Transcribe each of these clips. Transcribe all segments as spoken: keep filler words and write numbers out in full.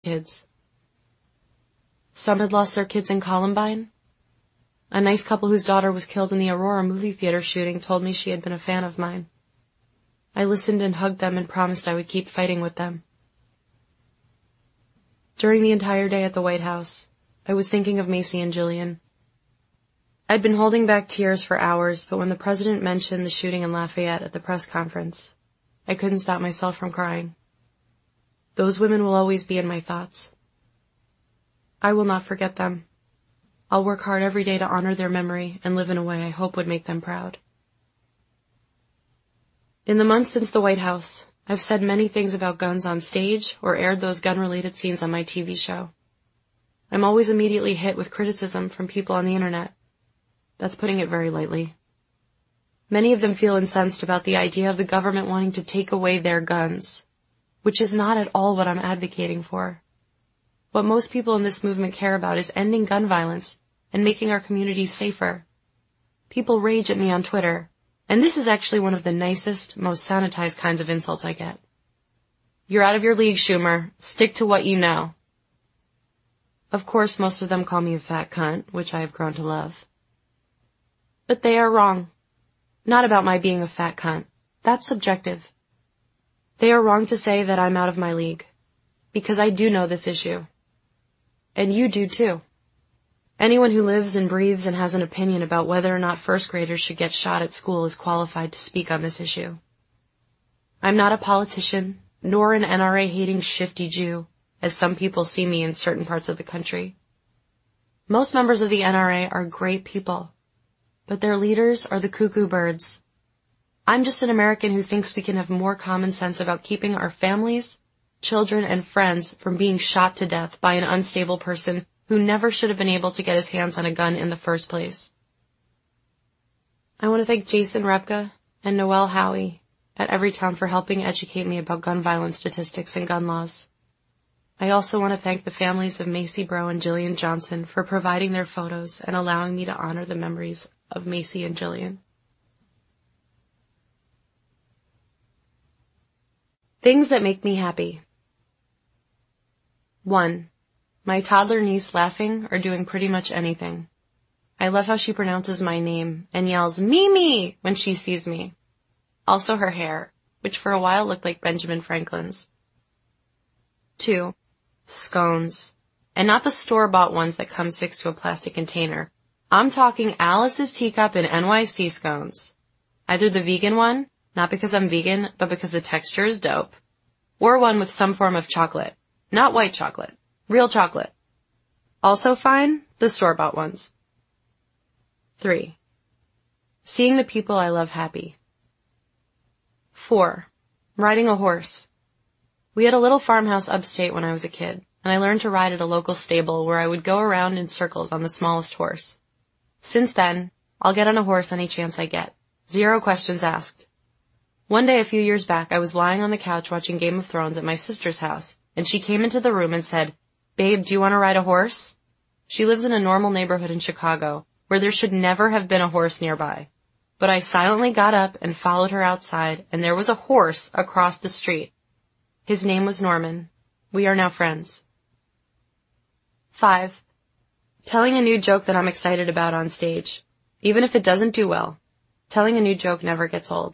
kids. Some had lost their kids in Columbine. A nice couple whose daughter was killed in the Aurora movie theater shooting told me she had been a fan of mine. I listened and hugged them and promised I would keep fighting with them. During the entire day at the White House, I was thinking of Macy and Jillian. I'd been holding back tears for hours, but when the president mentioned the shooting in Lafayette at the press conference, I couldn't stop myself from crying. Those women will always be in my thoughts. I will not forget them. I'll work hard every day to honor their memory and live in a way I hope would make them proud. In the months since the White House, I've said many things about guns on stage or aired those gun-related scenes on my T V show. I'm always immediately hit with criticism from people on the internet. That's putting it very lightly. Many of them feel incensed about the idea of the government wanting to take away their guns, which is not at all what I'm advocating for. What most people in this movement care about is ending gun violence and making our communities safer. People rage at me on Twitter, and this is actually one of the nicest, most sanitized kinds of insults I get. You're out of your league, Schumer. Stick to what you know. Of course, most of them call me a fat cunt, which I have grown to love. But they are wrong. Not about my being a fat cunt. That's subjective. They are wrong to say that I'm out of my league, because I do know this issue. And you do too. Anyone who lives and breathes and has an opinion about whether or not first graders should get shot at school is qualified to speak on this issue. I'm not a politician, nor an N R A-hating shifty Jew, as some people see me in certain parts of the country. Most members of the N R A are great people, but their leaders are the cuckoo birds. I'm just an American who thinks we can have more common sense about keeping our families, children, and friends from being shot to death by an unstable person who never should have been able to get his hands on a gun in the first place. I want to thank Jason Repka and Noelle Howie at Everytown for helping educate me about gun violence statistics and gun laws. I also want to thank the families of Macy Breaux and Jillian Johnson for providing their photos and allowing me to honor the memories of Macy and Jillian. Things that make me happy. One, my toddler niece laughing or doing pretty much anything. I love how she pronounces my name and yells Mimi when she sees me. Also her hair, which for a while looked like Benjamin Franklin's. Two, scones. And not the store-bought ones that come six to a plastic container. I'm talking Alice's Teacup and N Y C scones. Either the vegan one, not because I'm vegan, but because the texture is dope, or one with some form of chocolate. Not white chocolate. Real chocolate. Also fine, the store-bought ones. Three, seeing the people I love happy. Four, riding a horse. We had a little farmhouse upstate when I was a kid, and I learned to ride at a local stable where I would go around in circles on the smallest horse. Since then, I'll get on a horse any chance I get. Zero questions asked. One day a few years back, I was lying on the couch watching Game of Thrones at my sister's house, and she came into the room and said, "Babe, do you want to ride a horse?" She lives in a normal neighborhood in Chicago, where there should never have been a horse nearby. But I silently got up and followed her outside, and there was a horse across the street. His name was Norman. We are now friends. Five, telling a new joke that I'm excited about on stage. Even if it doesn't do well, telling a new joke never gets old.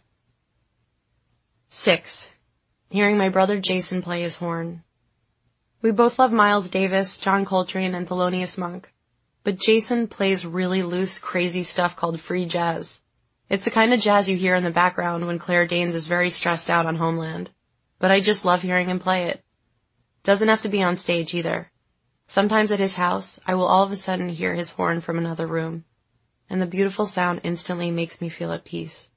Six, hearing my brother Jason play his horn. We both love Miles Davis, John Coltrane, and Thelonious Monk. But Jason plays really loose, crazy stuff called free jazz. It's the kind of jazz you hear in the background when Claire Danes is very stressed out on Homeland. But I just love hearing him play it. Doesn't have to be on stage either. Sometimes at his house, I will all of a sudden hear his horn from another room, and the beautiful sound instantly makes me feel at peace.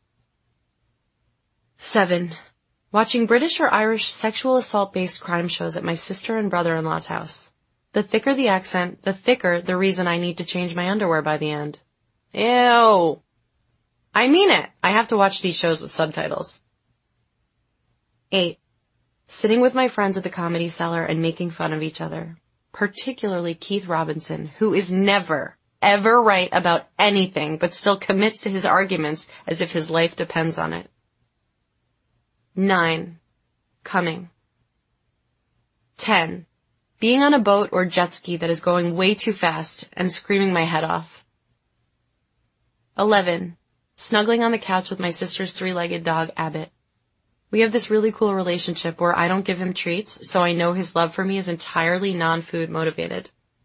Seven, watching British or Irish sexual assault-based crime shows at my sister and brother-in-law's house. The thicker the accent, the thicker the reason I need to change my underwear by the end. Ew! I mean it! I have to watch these shows with subtitles. Eight, sitting with my friends at the Comedy Cellar and making fun of each other. Particularly Keith Robinson, who is never, ever right about anything, but still commits to his arguments as if his life depends on it. Nine, coming. Ten, Being on a boat or jet ski that is going way too fast and screaming my head off. eleven. Snuggling on the couch with my sister's three-legged dog, Abbott. We have this really cool relationship where I don't give him treats, so I know his love for me is entirely non-food motivated.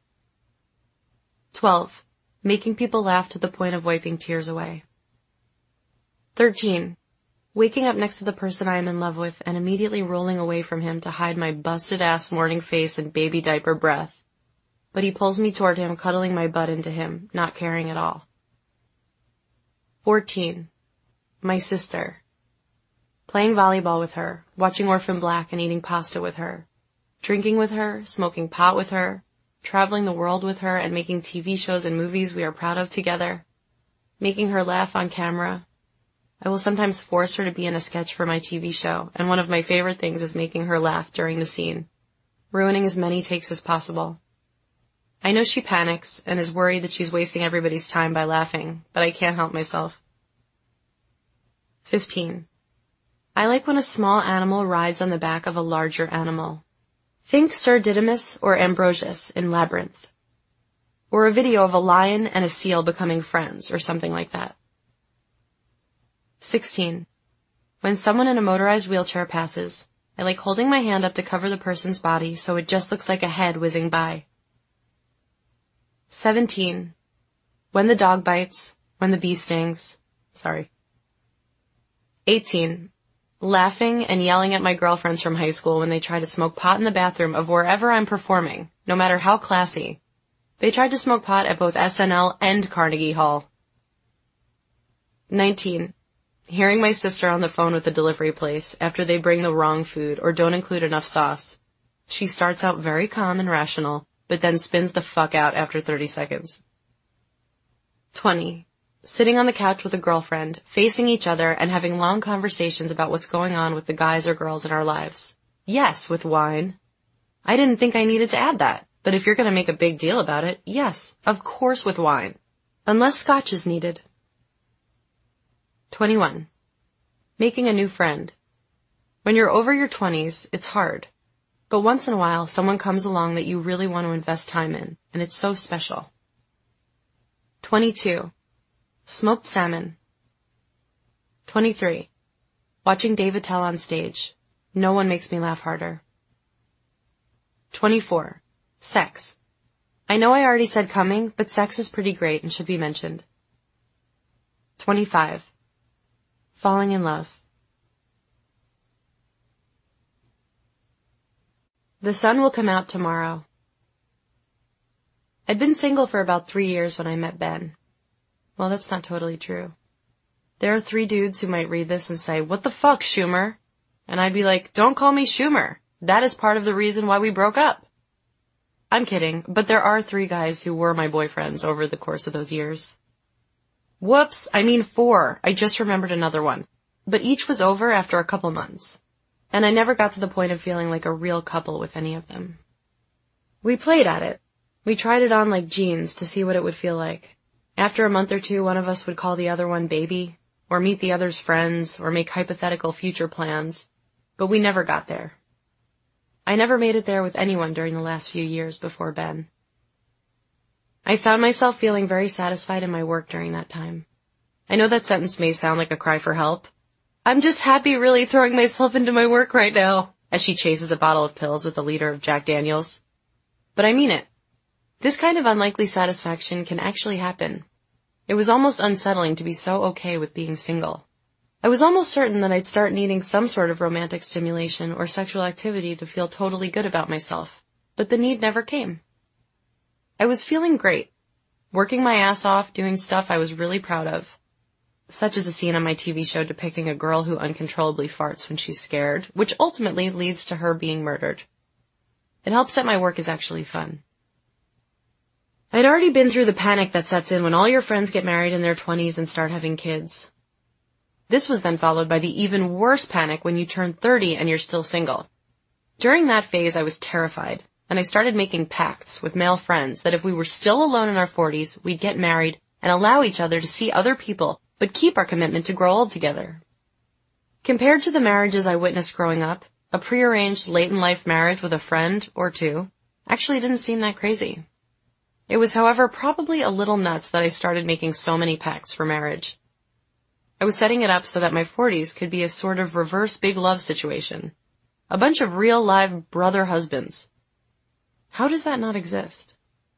twelve. Making people laugh to the point of wiping tears away. thirteen. Waking up next to the person I am in love with and immediately rolling away from him to hide my busted-ass morning face and baby diaper breath. But he pulls me toward him, cuddling my butt into him, not caring at all. fourteen. My sister. Playing volleyball with her, watching Orphan Black and eating pasta with her, drinking with her, smoking pot with her, traveling the world with her and making T V shows and movies we are proud of together, making her laugh on camera. I will sometimes force her to be in a sketch for my T V show, and one of my favorite things is making her laugh during the scene, ruining as many takes as possible. I know she panics and is worried that she's wasting everybody's time by laughing, but I can't help myself. fifteen. I like when a small animal rides on the back of a larger animal. Think Sir Didymus or Ambrosius in Labyrinth. Or a video of a lion and a seal becoming friends, or something like that. sixteen. When someone in a motorized wheelchair passes, I like holding my hand up to cover the person's body so it just looks like a head whizzing by. seventeen. When the dog bites, when the bee stings. Sorry. eighteen. Laughing and yelling at my girlfriends from high school when they try to smoke pot in the bathroom of wherever I'm performing, no matter how classy. They tried to smoke pot at both S N L and Carnegie Hall. nineteen. Hearing my sister on the phone with the delivery place after they bring the wrong food or don't include enough sauce. She starts out very calm and rational, but then spins the fuck out after thirty seconds. twenty. Sitting on the couch with a girlfriend, facing each other and having long conversations about what's going on with the guys or girls in our lives. Yes, with wine. I didn't think I needed to add that, but if you're going to make a big deal about it, yes, of course with wine. Unless scotch is needed. twenty-one. Making a new friend. When you're over your twenties, it's hard. But once in a while, someone comes along that you really want to invest time in, and it's so special. twenty-two. Smoked salmon. twenty-three. Watching Dave Attell on stage. No one makes me laugh harder. twenty-four. Sex. I know I already said coming, but sex is pretty great and should be mentioned. twenty-five. Falling in love. The sun will come out tomorrow. I'd been single for about three years when I met Ben. Well, that's not totally true. There are three dudes who might read this and say, "What the fuck, Schumer?" And I'd be like, "Don't call me Schumer. That is part of the reason why we broke up." I'm kidding, but there are three guys who were my boyfriends over the course of those years. Whoops, I mean four. I just remembered another one. But each was over after a couple months. And I never got to the point of feeling like a real couple with any of them. We played at it. We tried it on like jeans to see what it would feel like. After a month or two, one of us would call the other one baby, or meet the other's friends, or make hypothetical future plans. But we never got there. I never made it there with anyone during the last few years before Ben. I found myself feeling very satisfied in my work during that time. I know that sentence may sound like a cry for help. I'm just happy really throwing myself into my work right now, as she chases a bottle of pills with a liter of Jack Daniels. But I mean it. This kind of unlikely satisfaction can actually happen. It was almost unsettling to be so okay with being single. I was almost certain that I'd start needing some sort of romantic stimulation or sexual activity to feel totally good about myself, but the need never came. I was feeling great, working my ass off doing stuff I was really proud of, such as a scene on my T V show depicting a girl who uncontrollably farts when she's scared, which ultimately leads to her being murdered. It helps that my work is actually fun. I'd already been through the panic that sets in when all your friends get married in their twenties and start having kids. This was then followed by the even worse panic when you turn thirty and you're still single. During that phase, I was terrified, and I started making pacts with male friends that if we were still alone in our forties, we'd get married and allow each other to see other people, but keep our commitment to grow old together. Compared to the marriages I witnessed growing up, a prearranged late-in-life marriage with a friend or two actually didn't seem that crazy. It was, however, probably a little nuts that I started making so many pacts for marriage. I was setting it up so that my forties could be a sort of reverse big love situation. A bunch of real live brother husbands. How does that not exist?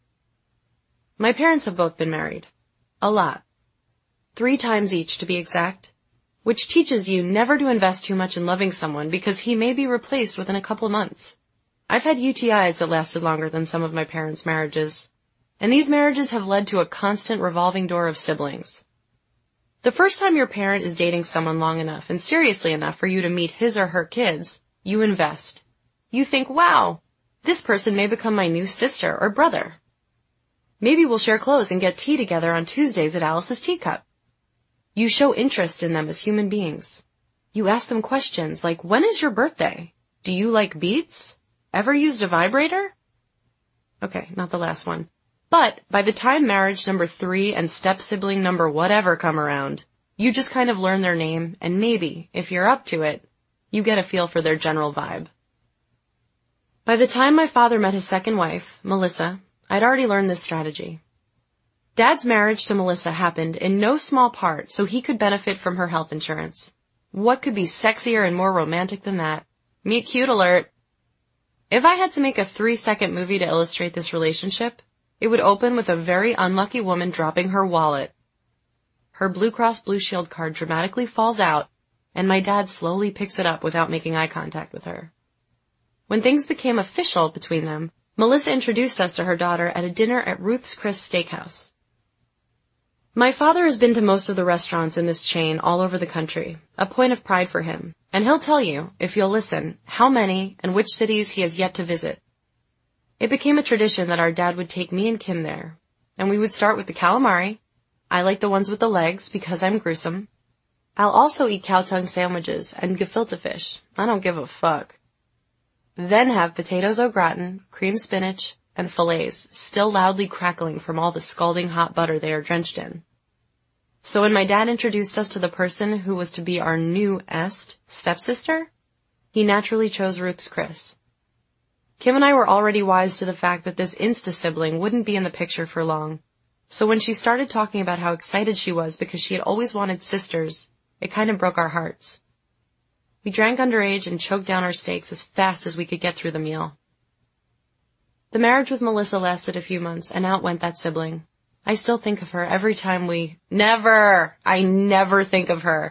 My parents have both been married. A lot. Three times each, to be exact. Which teaches you never to invest too much in loving someone because he may be replaced within a couple months. I've had U T Is that lasted longer than some of my parents' marriages. And these marriages have led to a constant revolving door of siblings. The first time your parent is dating someone long enough and seriously enough for you to meet his or her kids, you invest. You think, wow, this person may become my new sister or brother. Maybe we'll share clothes and get tea together on Tuesdays at Alice's Teacup. You show interest in them as human beings. You ask them questions like, when is your birthday? Do you like beets? Ever used a vibrator? Okay, not the last one. But by the time marriage number three and step-sibling number whatever come around, you just kind of learn their name, and maybe, if you're up to it, you get a feel for their general vibe. By the time my father met his second wife, Melissa, I'd already learned this strategy. Dad's marriage to Melissa happened in no small part so he could benefit from her health insurance. What could be sexier and more romantic than that? Meet cute alert. If I had to make a three-second movie to illustrate this relationship, it would open with a very unlucky woman dropping her wallet. Her Blue Cross Blue Shield card dramatically falls out, and my dad slowly picks it up without making eye contact with her. When things became official between them, Melissa introduced us to her daughter at a dinner at Ruth's Chris Steakhouse. My father has been to most of the restaurants in this chain all over the country, a point of pride for him, and he'll tell you, if you'll listen, how many and which cities he has yet to visit. It became a tradition that our dad would take me and Kim there, and we would start with the calamari. I like the ones with the legs because I'm gruesome. I'll also eat cow tongue sandwiches and gefilte fish. I don't give a fuck. Then have potatoes au gratin, cream spinach, and fillets, still loudly crackling from all the scalding hot butter they are drenched in. So when my dad introduced us to the person who was to be our new est stepsister, he naturally chose Ruth's Chris. Kim and I were already wise to the fact that this insta-sibling wouldn't be in the picture for long. So when she started talking about how excited she was because she had always wanted sisters, it kind of broke our hearts. We drank underage and choked down our steaks as fast as we could get through the meal. The marriage with Melissa lasted a few months, and out went that sibling. I still think of her every time we... Never! I never think of her.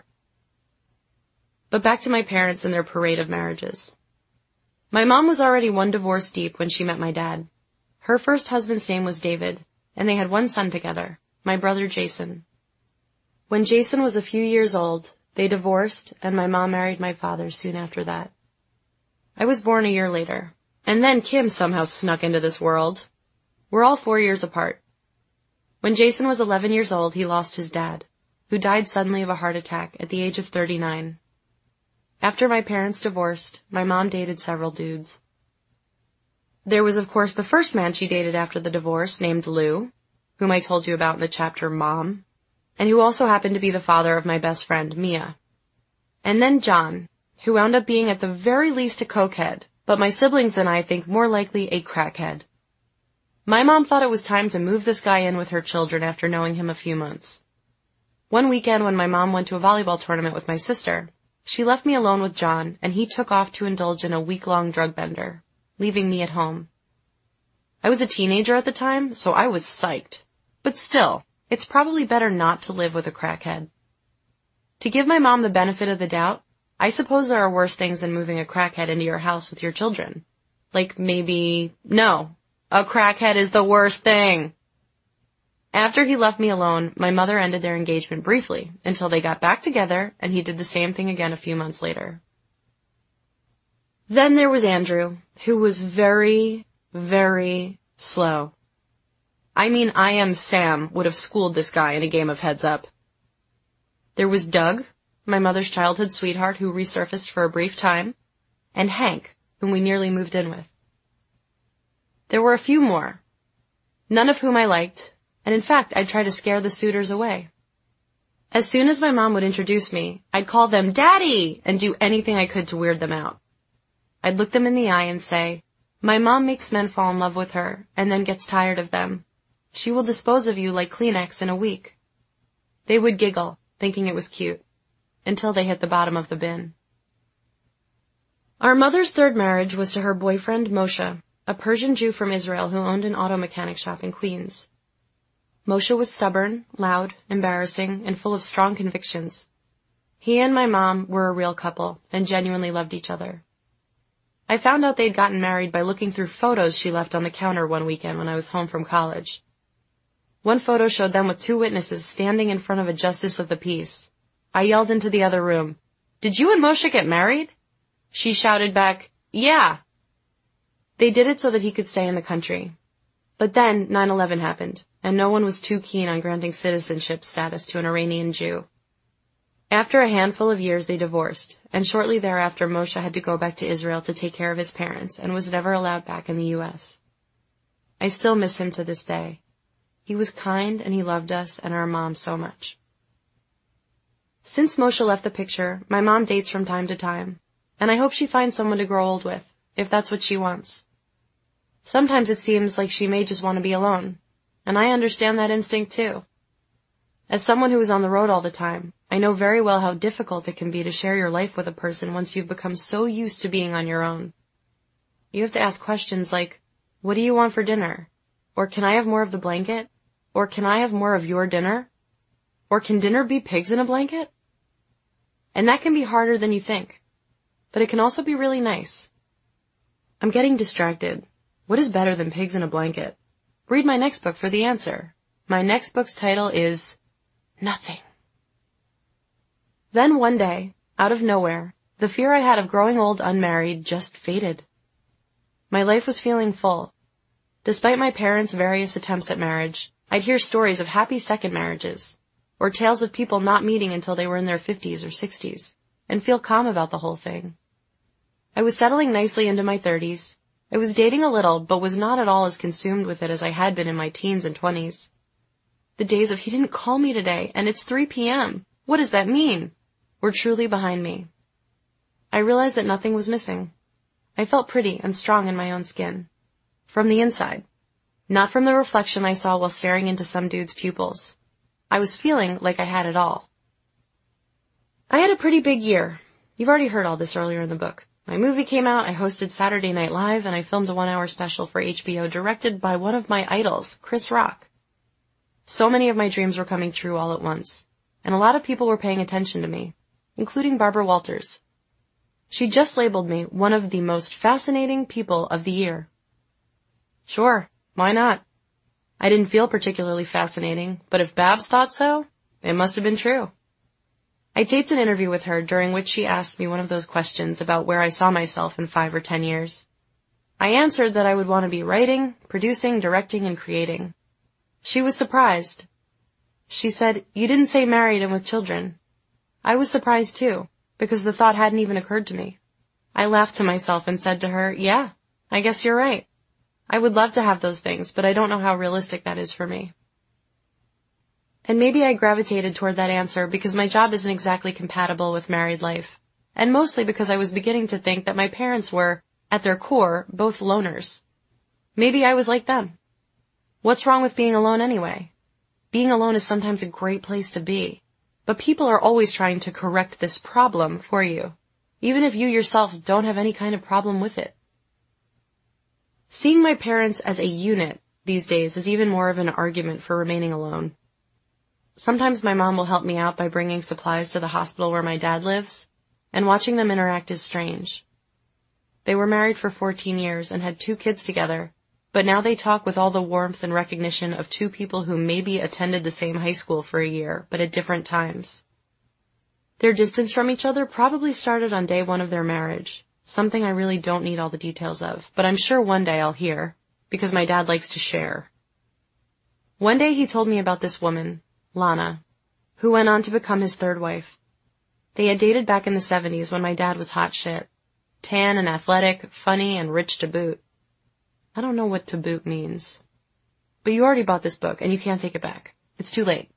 But back to my parents and their parade of marriages. My mom was already one divorce deep when she met my dad. Her first husband's name was David, and they had one son together, my brother Jason. When Jason was a few years old, they divorced, and my mom married my father soon after that. I was born a year later, and then Kim somehow snuck into this world. We're all four years apart. When Jason was eleven years old, he lost his dad, who died suddenly of a heart attack at the age of thirty-nine. After my parents divorced, my mom dated several dudes. There was, of course, the first man she dated after the divorce, named Lou, whom I told you about in the chapter Mom, and who also happened to be the father of my best friend, Mia. And then John, who wound up being at the very least a cokehead, but my siblings and I think more likely a crackhead. My mom thought it was time to move this guy in with her children after knowing him a few months. One weekend when my mom went to a volleyball tournament with my sister, she left me alone with John, and he took off to indulge in a week-long drug bender, leaving me at home. I was a teenager at the time, so I was psyched. But still, it's probably better not to live with a crackhead. To give my mom the benefit of the doubt, I suppose there are worse things than moving a crackhead into your house with your children. Like maybe, no, a crackhead is the worst thing. After he left me alone, my mother ended their engagement briefly until they got back together, and he did the same thing again a few months later. Then there was Andrew, who was very, very slow. I mean, I Am Sam would have schooled this guy in a game of heads up. There was Doug, my mother's childhood sweetheart who resurfaced for a brief time, and Hank, whom we nearly moved in with. There were a few more, none of whom I liked, and in fact, I'd try to scare the suitors away. As soon as my mom would introduce me, I'd call them Daddy and do anything I could to weird them out. I'd look them in the eye and say, My mom makes men fall in love with her and then gets tired of them. She will dispose of you like Kleenex in a week. They would giggle, thinking it was cute, until they hit the bottom of the bin. Our mother's third marriage was to her boyfriend, Moshe, a Persian Jew from Israel who owned an auto mechanic shop in Queens. Moshe was stubborn, loud, embarrassing, and full of strong convictions. He and my mom were a real couple and genuinely loved each other. I found out they'd gotten married by looking through photos she left on the counter one weekend when I was home from college. One photo showed them with two witnesses standing in front of a justice of the peace. I yelled into the other room, "Did you and Moshe get married?" She shouted back, "Yeah." They did it so that he could stay in the country. But then nine eleven happened, and no one was too keen on granting citizenship status to an Iranian Jew. After a handful of years, they divorced, and shortly thereafter Moshe had to go back to Israel to take care of his parents and was never allowed back in the U S. I still miss him to this day. He was kind and he loved us and our mom so much. Since Moshe left the picture, my mom dates from time to time, and I hope she finds someone to grow old with, if that's what she wants. Sometimes it seems like she may just want to be alone, and I understand that instinct too. As someone who is on the road all the time, I know very well how difficult it can be to share your life with a person once you've become so used to being on your own. You have to ask questions like, "What do you want for dinner?" Or "Can I have more of the blanket?" Or "Can I have more of your dinner?" Or "Can dinner be pigs in a blanket?" And that can be harder than you think. But it can also be really nice. I'm getting distracted. What is better than pigs in a blanket? Read my next book for the answer. My next book's title is Nothing. Then one day, out of nowhere, the fear I had of growing old unmarried just faded. My life was feeling full. Despite my parents' various attempts at marriage, I'd hear stories of happy second marriages, or tales of people not meeting until they were in their fifties or sixties, and feel calm about the whole thing. I was settling nicely into my thirties. I was dating a little, but was not at all as consumed with it as I had been in my teens and twenties. The days of "he didn't call me today, and it's three p.m. What does that mean?" were truly behind me. I realized that nothing was missing. I felt pretty and strong in my own skin. From the inside. Not from the reflection I saw while staring into some dude's pupils. I was feeling like I had it all. I had a pretty big year. You've already heard all this earlier in the book. My movie came out, I hosted Saturday Night Live, and I filmed a one-hour special for H B O directed by one of my idols, Chris Rock. So many of my dreams were coming true all at once, and a lot of people were paying attention to me, including Barbara Walters. She just labeled me one of the most fascinating people of the year. Sure, why not? I didn't feel particularly fascinating, but if Babs thought so, it must have been true. I taped an interview with her during which she asked me one of those questions about where I saw myself in five or ten years. I answered that I would want to be writing, producing, directing, and creating. She was surprised. She said, "You didn't say married and with children." I was surprised too, because the thought hadn't even occurred to me. I laughed to myself and said to her, "Yeah, I guess you're right. I would love to have those things, but I don't know how realistic that is for me." And maybe I gravitated toward that answer because my job isn't exactly compatible with married life, and mostly because I was beginning to think that my parents were, at their core, both loners. Maybe I was like them. What's wrong with being alone anyway? Being alone is sometimes a great place to be, but people are always trying to correct this problem for you, even if you yourself don't have any kind of problem with it. Seeing my parents as a unit these days is even more of an argument for remaining alone. Sometimes my mom will help me out by bringing supplies to the hospital where my dad lives, and watching them interact is strange. They were married for fourteen years and had two kids together, but now they talk with all the warmth and recognition of two people who maybe attended the same high school for a year, but at different times. Their distance from each other probably started on day one of their marriage, something I really don't need all the details of, but I'm sure one day I'll hear, because my dad likes to share. One day he told me about this woman, Lana, who went on to become his third wife. They had dated back in the seventies when my dad was hot shit. Tan and athletic, funny and rich to boot. I don't know what to boot means. But you already bought this book and you can't take it back. It's too late.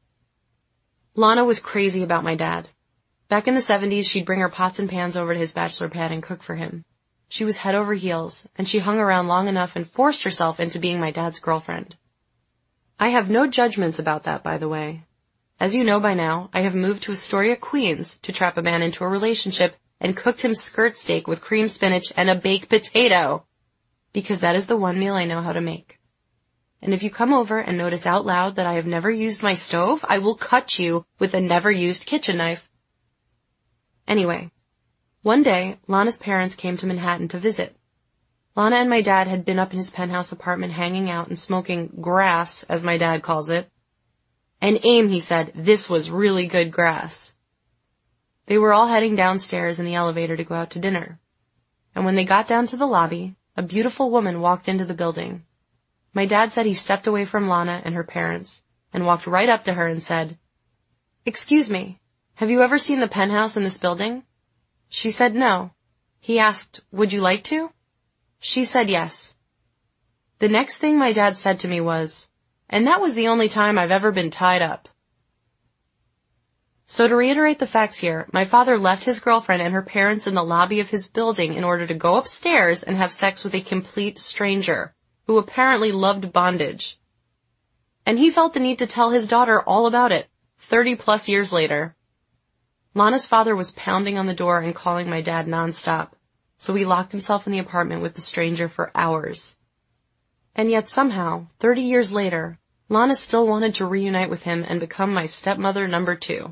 Lana was crazy about my dad. Back in the seventies, she'd bring her pots and pans over to his bachelor pad and cook for him. She was head over heels, and she hung around long enough and forced herself into being my dad's girlfriend. I have no judgments about that, by the way. As you know by now, I have moved to Astoria, Queens to trap a man into a relationship and cooked him skirt steak with cream spinach and a baked potato, because that is the one meal I know how to make. And if you come over and notice out loud that I have never used my stove, I will cut you with a never-used kitchen knife. Anyway, one day, Lana's parents came to Manhattan to visit. Lana and my dad had been up in his penthouse apartment hanging out and smoking grass, as my dad calls it. And Aim, he said, this was really good grass. They were all heading downstairs in the elevator to go out to dinner. And when they got down to the lobby, a beautiful woman walked into the building. My dad said he stepped away from Lana and her parents and walked right up to her and said, "Excuse me, have you ever seen the penthouse in this building?" She said no. He asked, "Would you like to?" She said yes. The next thing my dad said to me was, "And that was the only time I've ever been tied up." So to reiterate the facts here, my father left his girlfriend and her parents in the lobby of his building in order to go upstairs and have sex with a complete stranger, who apparently loved bondage. And he felt the need to tell his daughter all about it, thirty plus years later. Lana's father was pounding on the door and calling my dad nonstop, so he locked himself in the apartment with the stranger for hours. And yet somehow, thirty years later, Lana still wanted to reunite with him and become my stepmother number two.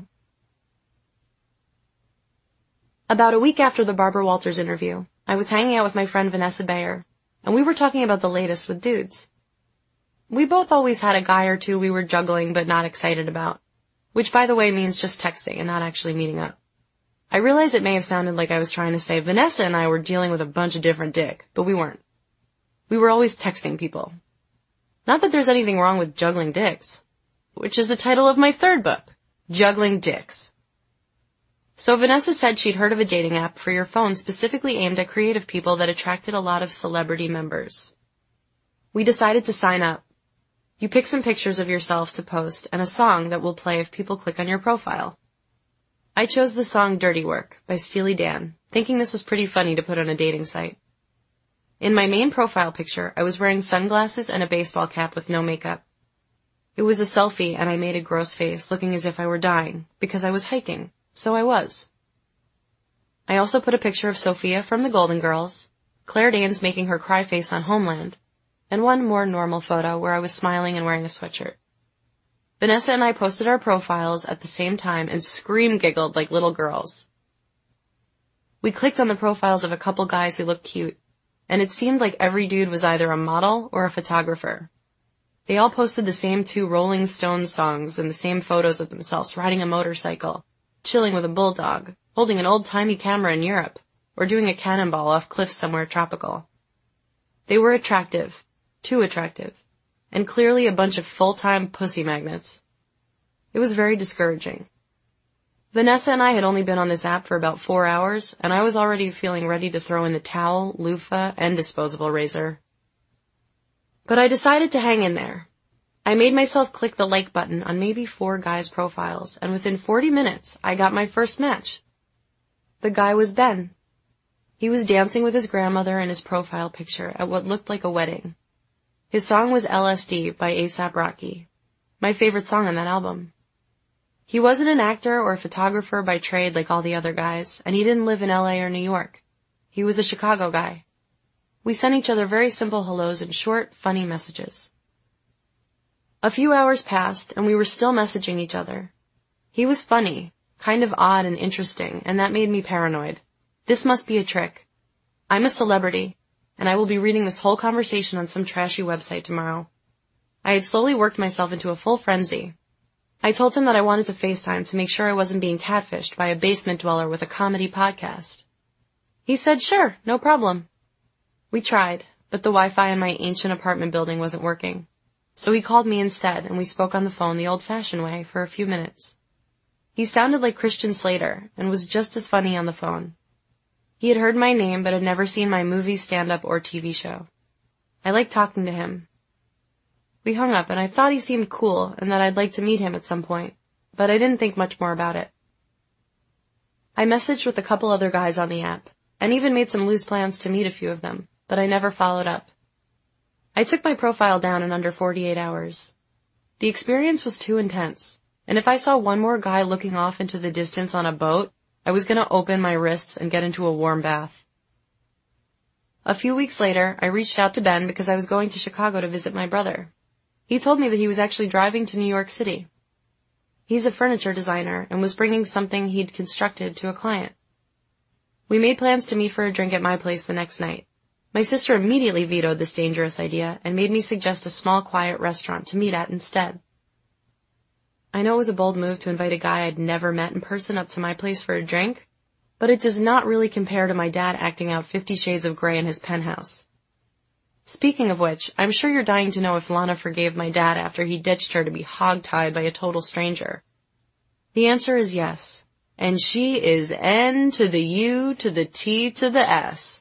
About a week after the Barbara Walters interview, I was hanging out with my friend Vanessa Bayer, and we were talking about the latest with dudes. We both always had a guy or two we were juggling but not excited about, which by the way means just texting and not actually meeting up. I realize it may have sounded like I was trying to say Vanessa and I were dealing with a bunch of different dick, but we weren't. We were always texting people. Not that there's anything wrong with juggling dicks, which is the title of my third book, Juggling Dicks. So Vanessa said she'd heard of a dating app for your phone specifically aimed at creative people that attracted a lot of celebrity members. We decided to sign up. You pick some pictures of yourself to post and a song that will play if people click on your profile. I chose the song Dirty Work by Steely Dan, thinking this was pretty funny to put on a dating site. In my main profile picture, I was wearing sunglasses and a baseball cap with no makeup. It was a selfie and I made a gross face looking as if I were dying because I was hiking. So I was. I also put a picture of Sophia from the Golden Girls, Claire Danes making her cry face on Homeland, and one more normal photo where I was smiling and wearing a sweatshirt. Vanessa and I posted our profiles at the same time and scream-giggled like little girls. We clicked on the profiles of a couple guys who looked cute, and it seemed like every dude was either a model or a photographer. They all posted the same two Rolling Stones songs and the same photos of themselves riding a motorcycle, chilling with a bulldog, holding an old-timey camera in Europe, or doing a cannonball off cliffs somewhere tropical. They were attractive, too attractive, and clearly a bunch of full-time pussy magnets. It was very discouraging. Vanessa and I had only been on this app for about four hours, and I was already feeling ready to throw in the towel, loofah, and disposable razor. But I decided to hang in there. I made myself click the like button on maybe four guys' profiles, and within forty minutes, I got my first match. The guy was Ben. He was dancing with his grandmother in his profile picture at what looked like a wedding. His song was L S D by A$AP Rocky, my favorite song on that album. He wasn't an actor or a photographer by trade like all the other guys, and he didn't live in L A or New York. He was a Chicago guy. We sent each other very simple hellos and short, funny messages. A few hours passed, and we were still messaging each other. He was funny, kind of odd and interesting, and that made me paranoid. This must be a trick. I'm a celebrity, and I will be reading this whole conversation on some trashy website tomorrow. I had slowly worked myself into a full frenzy. I told him that I wanted to FaceTime to make sure I wasn't being catfished by a basement dweller with a comedy podcast. He said, sure, no problem. We tried, but the Wi-Fi in my ancient apartment building wasn't working. So he called me instead, and we spoke on the phone the old-fashioned way for a few minutes. He sounded like Christian Slater, and was just as funny on the phone. He had heard my name, but had never seen my movie, stand-up, or T V show. I liked talking to him. We hung up, and I thought he seemed cool, and that I'd like to meet him at some point, but I didn't think much more about it. I messaged with a couple other guys on the app, and even made some loose plans to meet a few of them, but I never followed up. I took my profile down in under forty-eight hours. The experience was too intense, and if I saw one more guy looking off into the distance on a boat, I was going to open my wrists and get into a warm bath. A few weeks later, I reached out to Ben because I was going to Chicago to visit my brother. He told me that he was actually driving to New York City. He's a furniture designer and was bringing something he'd constructed to a client. We made plans to meet for a drink at my place the next night. My sister immediately vetoed this dangerous idea and made me suggest a small, quiet restaurant to meet at instead. I know it was a bold move to invite a guy I'd never met in person up to my place for a drink, but it does not really compare to my dad acting out Fifty Shades of Grey in his penthouse. Speaking of which, I'm sure you're dying to know if Lana forgave my dad after he ditched her to be hog-tied by a total stranger. The answer is yes, and she is N to the U to the T to the S.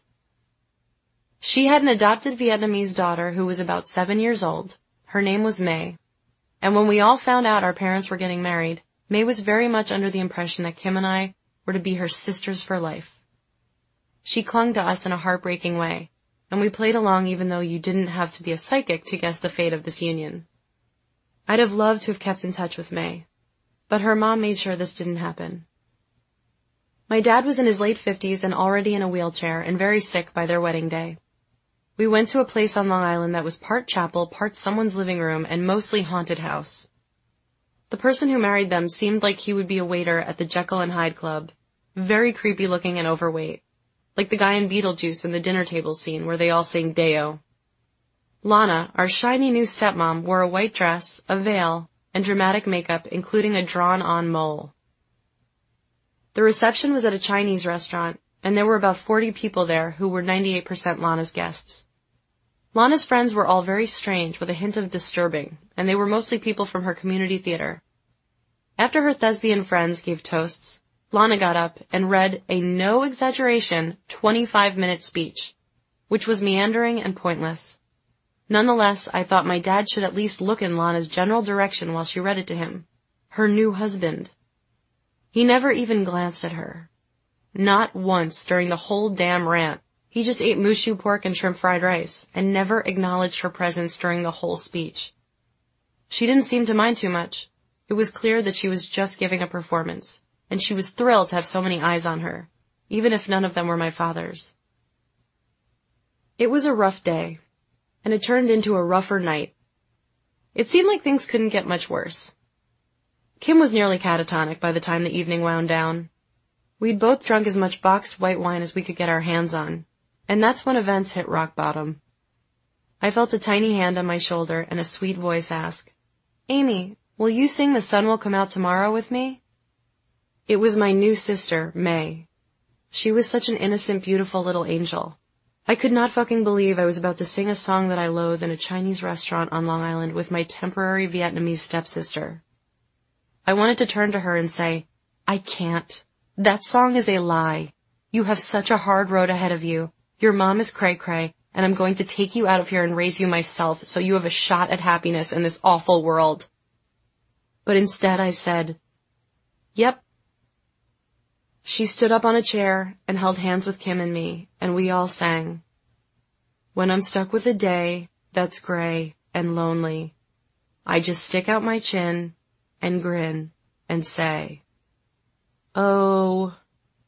She had an adopted Vietnamese daughter who was about seven years old. Her name was May. And when we all found out our parents were getting married, May was very much under the impression that Kim and I were to be her sisters for life. She clung to us in a heartbreaking way, and we played along even though you didn't have to be a psychic to guess the fate of this union. I'd have loved to have kept in touch with May, but her mom made sure this didn't happen. My dad was in his late fifties and already in a wheelchair and very sick by their wedding day. We went to a place on Long Island that was part chapel, part someone's living room, and mostly haunted house. The person who married them seemed like he would be a waiter at the Jekyll and Hyde Club, very creepy looking and overweight, like the guy in Beetlejuice in the dinner table scene where they all sing Deo. Lana, our shiny new stepmom, wore a white dress, a veil, and dramatic makeup, including a drawn-on mole. The reception was at a Chinese restaurant, and there were about forty people there who were ninety-eight percent Lana's guests. Lana's friends were all very strange with a hint of disturbing, and they were mostly people from her community theater. After her thespian friends gave toasts, Lana got up and read a no-exaggeration twenty-five minute speech, which was meandering and pointless. Nonetheless, I thought my dad should at least look in Lana's general direction while she read it to him. Her new husband. He never even glanced at her. Not once during the whole damn rant. He just ate mushu pork and shrimp fried rice, and never acknowledged her presence during the whole speech. She didn't seem to mind too much. It was clear that she was just giving a performance, and she was thrilled to have so many eyes on her, even if none of them were my father's. It was a rough day, and it turned into a rougher night. It seemed like things couldn't get much worse. Kim was nearly catatonic by the time the evening wound down. We'd both drunk as much boxed white wine as we could get our hands on, and that's when events hit rock bottom. I felt a tiny hand on my shoulder and a sweet voice ask, "Amy, will you sing The Sun Will Come Out Tomorrow with me?" It was my new sister, May. She was such an innocent, beautiful little angel. I could not fucking believe I was about to sing a song that I loathe in a Chinese restaurant on Long Island with my temporary Vietnamese stepsister. I wanted to turn to her and say, "I can't. That song is a lie. You have such a hard road ahead of you. Your mom is cray-cray, and I'm going to take you out of here and raise you myself so you have a shot at happiness in this awful world." But instead I said, "Yep." She stood up on a chair and held hands with Kim and me, and we all sang, "When I'm stuck with a day that's gray and lonely, I just stick out my chin and grin and say, oh."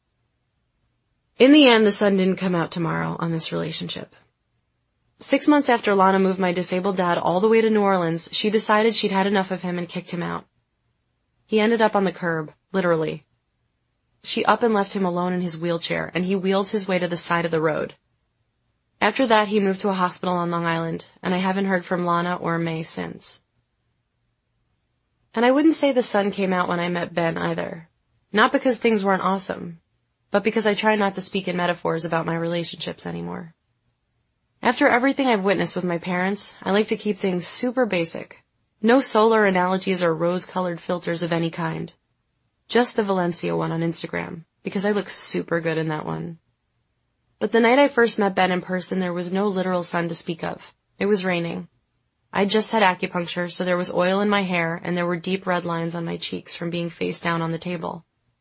In the end, the sun didn't come out tomorrow on this relationship. Six months after Lana moved my disabled dad all the way to New Orleans, she decided she'd had enough of him and kicked him out. He ended up on the curb, literally. She up and left him alone in his wheelchair, and he wheeled his way to the side of the road. After that, he moved to a hospital on Long Island, and I haven't heard from Lana or May since. And I wouldn't say the sun came out when I met Ben either. Not because things weren't awesome, but because I try not to speak in metaphors about my relationships anymore. After everything I've witnessed with my parents, I like to keep things super basic. No solar analogies or rose-colored filters of any kind. Just the Valencia one on Instagram, because I look super good in that one. But the night I first met Ben in person, there was no literal sun to speak of. It was raining. I just had acupuncture, so there was oil in my hair, and there were deep red lines on my cheeks from being face down on the table.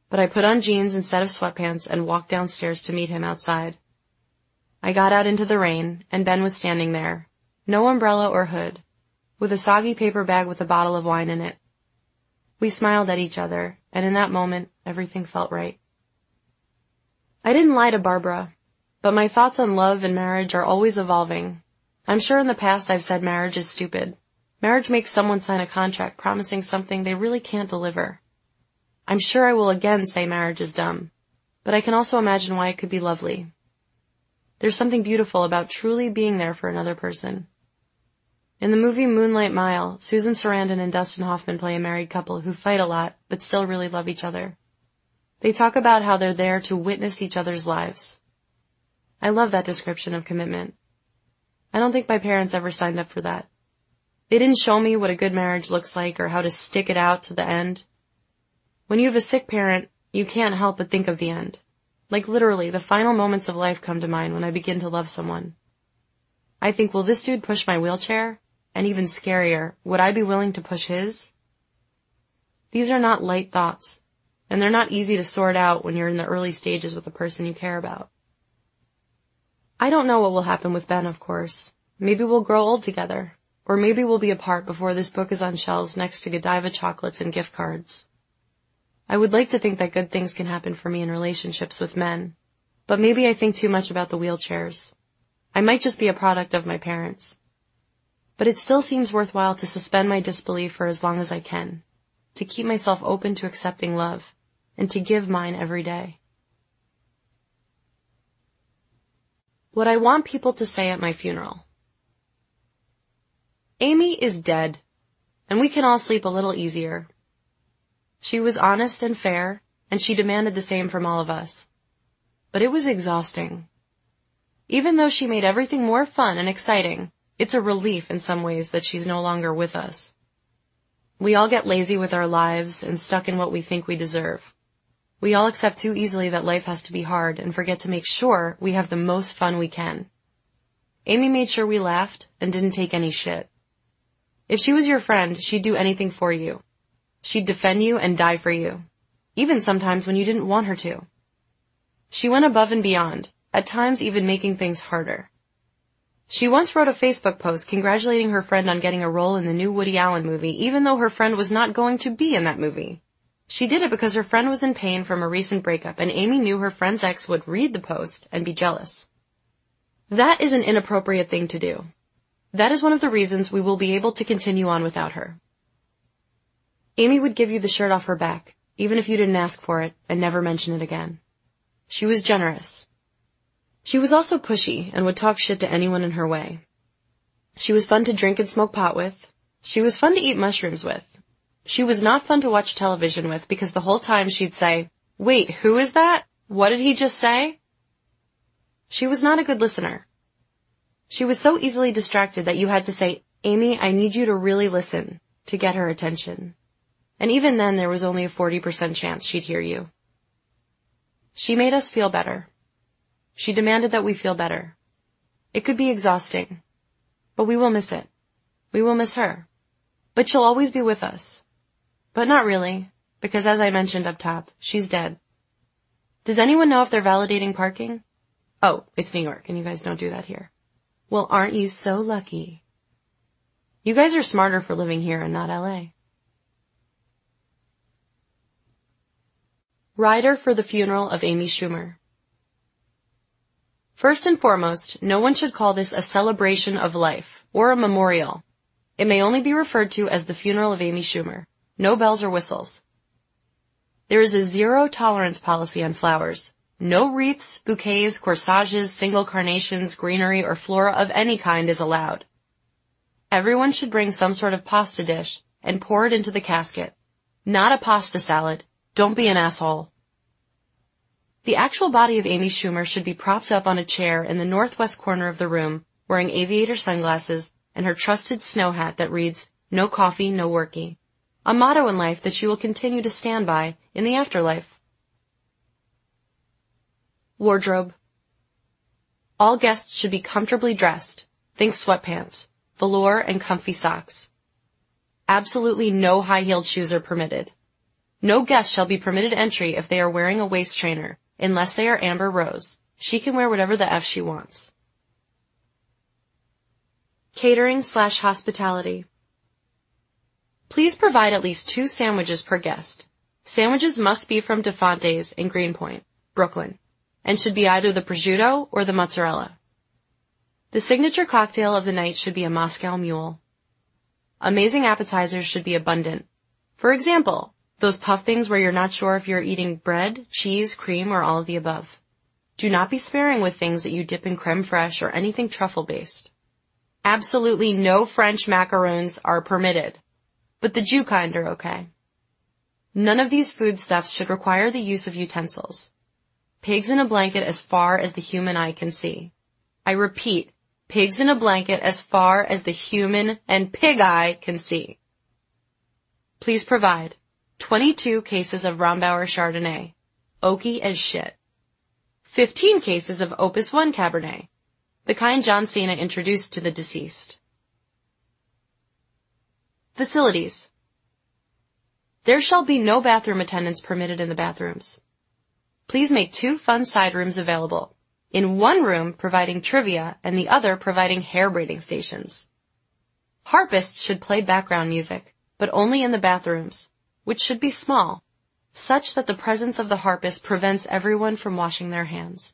but I put on jeans instead of sweatpants and walked downstairs to meet him outside. I got out into the rain, and Ben was standing there, no umbrella or hood, with a soggy paper bag with a bottle of wine in it. We smiled at each other, and in that moment, everything felt right. I didn't lie to Barbara, but my thoughts on love and marriage are always evolving. I'm sure in the past I've said marriage is stupid. Marriage makes someone sign a contract promising something they really can't deliver. I'm sure I will again say marriage is dumb, but I can also imagine why it could be lovely. There's something beautiful about truly being there for another person. In the movie Moonlight Mile, Susan Sarandon and Dustin Hoffman play a married couple who fight a lot but still really love each other. They talk about how they're there to witness each other's lives. I love that description of commitment. I don't think my parents ever signed up for that. They didn't show me what a good marriage looks like or how to stick it out to the end. When you have a sick parent, you can't help but think of the end. Like literally, the final moments of life come to mind when I begin to love someone. I think, will this dude push my wheelchair? And even scarier, would I be willing to push his? These are not light thoughts, and they're not easy to sort out when you're in the early stages with a person you care about. I don't know what will happen with Ben, of course. Maybe we'll grow old together, or maybe we'll be apart before this book is on shelves next to Godiva chocolates and gift cards. I would like to think that good things can happen for me in relationships with men, but maybe I think too much about the wheelchairs. I might just be a product of my parents. But it still seems worthwhile to suspend my disbelief for as long as I can, to keep myself open to accepting love, and to give mine every day. What I want people to say at my funeral. Amy is dead, and we can all sleep a little easier. She was honest and fair, and she demanded the same from all of us. But it was exhausting. Even though she made everything more fun and exciting, it's a relief in some ways that she's no longer with us. We all get lazy with our lives and stuck in what we think we deserve. We all accept too easily that life has to be hard and forget to make sure we have the most fun we can. Amy made sure we laughed and didn't take any shit. If she was your friend, she'd do anything for you. She'd defend you and die for you, even sometimes when you didn't want her to. She went above and beyond, at times even making things harder. She once wrote a Facebook post congratulating her friend on getting a role in the new Woody Allen movie, even though her friend was not going to be in that movie. She did it because her friend was in pain from a recent breakup, and Amy knew her friend's ex would read the post and be jealous. That is an inappropriate thing to do. That is one of the reasons we will be able to continue on without her. Amy would give you the shirt off her back, even if you didn't ask for it, and never mention it again. She was generous. She was also pushy and would talk shit to anyone in her way. She was fun to drink and smoke pot with. She was fun to eat mushrooms with. She was not fun to watch television with because the whole time she'd say, "Wait, who is that? What did he just say?" She was not a good listener. She was so easily distracted that you had to say, "Amy, I need you to really listen," to get her attention. And even then there was only a forty percent chance she'd hear you. She made us feel better. She demanded that we feel better. It could be exhausting, but we will miss it. We will miss her. But she'll always be with us. But not really, because as I mentioned up top, she's dead. Does anyone know if they're validating parking? Oh, it's New York, and you guys don't do that here. Well, aren't you so lucky? You guys are smarter for living here and not L A. Rider for the funeral of Amy Schumer. First and foremost, no one should call this a celebration of life or a memorial. It may only be referred to as the funeral of Amy Schumer. No bells or whistles. There is a zero tolerance policy on flowers. No wreaths, bouquets, corsages, single carnations, greenery, or flora of any kind is allowed. Everyone should bring some sort of pasta dish and pour it into the casket. Not a pasta salad. Don't be an asshole. The actual body of Amy Schumer should be propped up on a chair in the northwest corner of the room, wearing aviator sunglasses and her trusted snow hat that reads, "No coffee, no worky," a motto in life that she will continue to stand by in the afterlife. Wardrobe. All guests should be comfortably dressed. Think sweatpants, velour, and comfy socks. Absolutely no high-heeled shoes are permitted. No guest shall be permitted entry if they are wearing a waist trainer, unless they are Amber Rose. She can wear whatever the F she wants. Catering slash hospitality. Please provide at least two sandwiches per guest. Sandwiches must be from DeFonte's in Greenpoint, Brooklyn, and should be either the prosciutto or the mozzarella. The signature cocktail of the night should be a Moscow Mule. Amazing appetizers should be abundant. For example, those puff things where you're not sure if you're eating bread, cheese, cream, or all of the above. Do not be sparing with things that you dip in creme fraiche or anything truffle-based. Absolutely no French macaroons are permitted, but the Jew kind are okay. None of these foodstuffs should require the use of utensils. Pigs in a blanket as far as the human eye can see. I repeat, pigs in a blanket as far as the human and pig eye can see. Please provide twenty-two cases of Rombauer Chardonnay, oaky as shit. fifteen cases of Opus one Cabernet, the kind John Cena introduced to the deceased. Facilities. There shall be no bathroom attendants permitted in the bathrooms. Please make two fun side rooms available, in one room providing trivia and the other providing hair braiding stations. Harpists should play background music, but only in the bathrooms, which should be small, such that the presence of the harpist prevents everyone from washing their hands.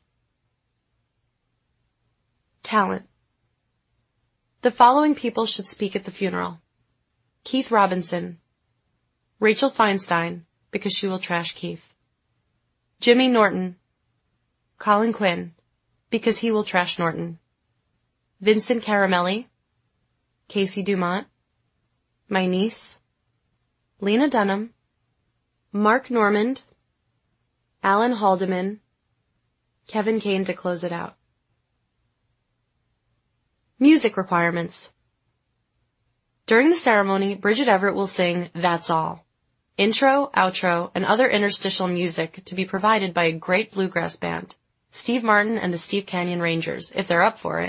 Talent. The following people should speak at the funeral. Keith Robinson. Rachel Feinstein, because she will trash Keith. Jimmy Norton. Colin Quinn, because he will trash Norton. Vincent Caramelli. Casey Dumont. My niece. Lena Dunham. Mark Normand. Alan Haldeman. Kevin Kane to close it out. Music requirements. During the ceremony, Bridget Everett will sing That's All. Intro, outro, and other interstitial music to be provided by a great bluegrass band, Steve Martin and the Steep Canyon Rangers, if they're up for it.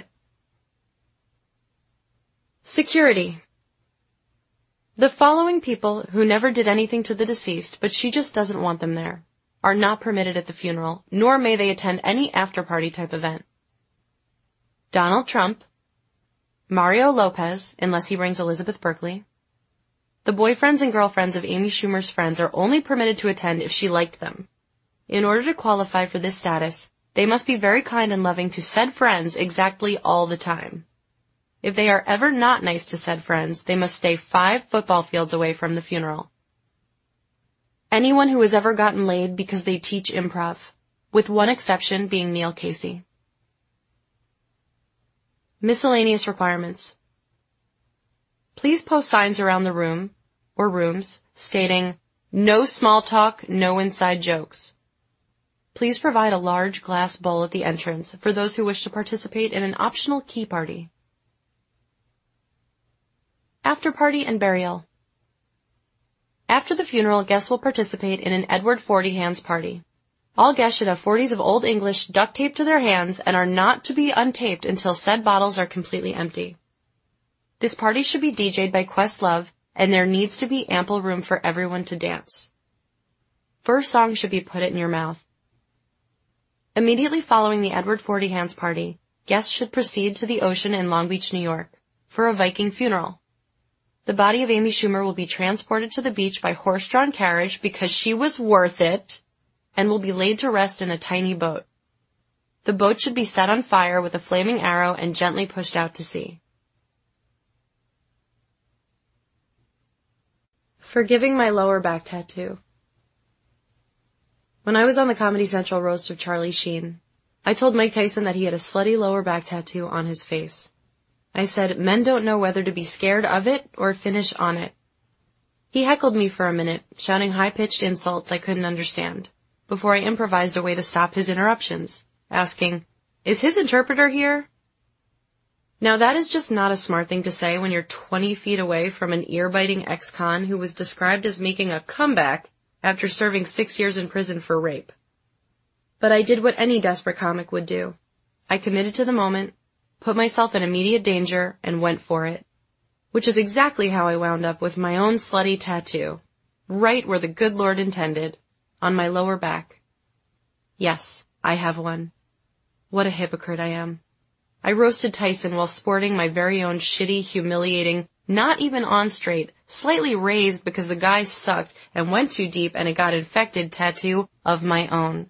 Security. The following people, who never did anything to the deceased, but she just doesn't want them there, are not permitted at the funeral, nor may they attend any after-party type event. Donald Trump. Mario Lopez, unless he brings Elizabeth Berkley. The boyfriends and girlfriends of Amy Schumer's friends are only permitted to attend if she liked them. In order to qualify for this status, they must be very kind and loving to said friends exactly all the time. If they are ever not nice to said friends, they must stay five football fields away from the funeral. Anyone who has ever gotten laid because they teach improv, with one exception being Neil Casey. Miscellaneous requirements. Please post signs around the room, or rooms, stating, no small talk, no inside jokes. Please provide a large glass bowl at the entrance for those who wish to participate in an optional key party. After party and burial. After the funeral, guests will participate in an Edward Forty Hands party. All guests should have forties of Old English duct taped to their hands and are not to be untaped until said bottles are completely empty. This party should be D J'd by Questlove, and there needs to be ample room for everyone to dance. First song should be Put It in Your Mouth. Immediately following the Edward Forty Hands party, guests should proceed to the ocean in Long Beach, New York, for a Viking funeral. The body of Amy Schumer will be transported to the beach by horse-drawn carriage because she was worth it, and will be laid to rest in a tiny boat. The boat should be set on fire with a flaming arrow and gently pushed out to sea. Forgiving my lower back tattoo. When I was on the Comedy Central roast of Charlie Sheen, I told Mike Tyson that he had a slutty lower back tattoo on his face. I said, men don't know whether to be scared of it or finish on it. He heckled me for a minute, shouting high-pitched insults I couldn't understand, before I improvised a way to stop his interruptions, asking, is his interpreter here? Now that is just not a smart thing to say when you're twenty feet away from an ear-biting ex-con who was described as making a comeback after serving six years in prison for rape. But I did what any desperate comic would do. I committed to the moment, put myself in immediate danger, and went for it. Which is exactly how I wound up with my own slutty tattoo. right where the good Lord intended, on my lower back. Yes, I have one. What a hypocrite I am. I roasted Tyson while sporting my very own shitty, humiliating, not even on straight, slightly raised because the guy sucked and went too deep and it got infected tattoo of my own.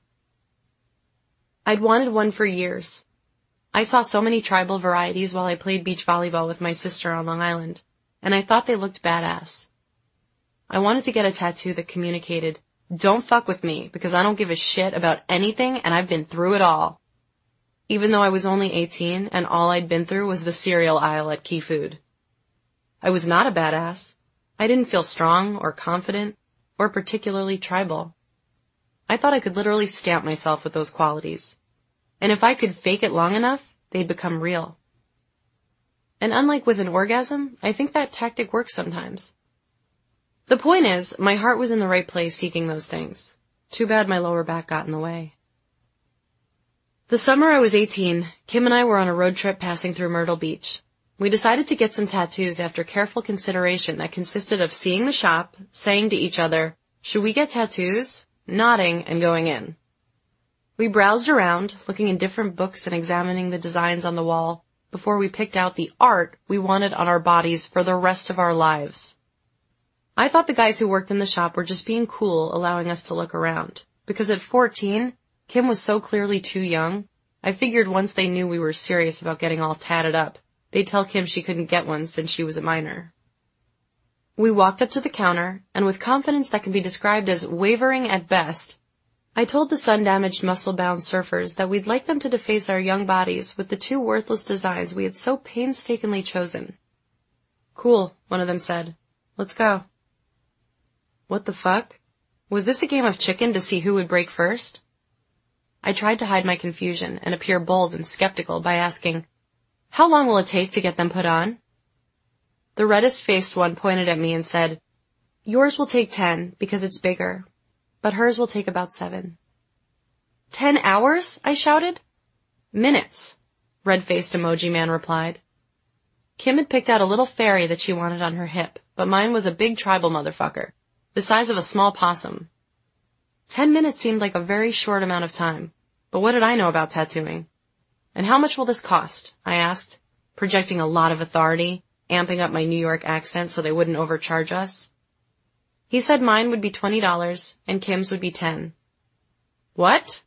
I'd wanted one for years. I saw so many tribal varieties while I played beach volleyball with my sister on Long Island, and I thought they looked badass. I wanted to get a tattoo that communicated, don't fuck with me because I don't give a shit about anything and I've been through it all. Even though I was only eighteen and all I'd been through was the cereal aisle at Key Food. I was not a badass. I didn't feel strong or confident or particularly tribal. I thought I could literally stamp myself with those qualities. And if I could fake it long enough, they'd become real. And unlike with an orgasm, I think that tactic works sometimes. The point is, my heart was in the right place seeking those things. Too bad my lower back got in the way. The summer I was eighteen, Kim and I were on a road trip passing through Myrtle Beach. We decided to get some tattoos after careful consideration that consisted of seeing the shop, saying to each other, should we get tattoos? Nodding and going in. We browsed around, looking in different books and examining the designs on the wall before we picked out the art we wanted on our bodies for the rest of our lives. I thought the guys who worked in the shop were just being cool, allowing us to look around. Because at fourteen, Kim was so clearly too young, I figured once they knew we were serious about getting all tatted up, they'd tell Kim she couldn't get one since she was a minor. We walked up to the counter, and with confidence that can be described as wavering at best, I told the sun-damaged, muscle-bound surfers that we'd like them to deface our young bodies with the two worthless designs we had so painstakingly chosen. Cool, one of them said. Let's go. What the fuck? Was this a game of chicken to see who would break first? I tried to hide my confusion and appear bold and skeptical by asking, how long will it take to get them put on? The reddest-faced one pointed at me and said, yours will take ten because it's bigger, but hers will take about seven. Ten hours? I shouted. Minutes, red-faced emoji man replied. Kim had picked out a little fairy that she wanted on her hip, but mine was a big tribal motherfucker, the size of a small possum. Ten minutes seemed like a very short amount of time, but what did I know about tattooing? And how much will this cost? I asked, projecting a lot of authority, amping up my New York accent so they wouldn't overcharge us. He said mine would be twenty dollars and Kim's would be ten. What?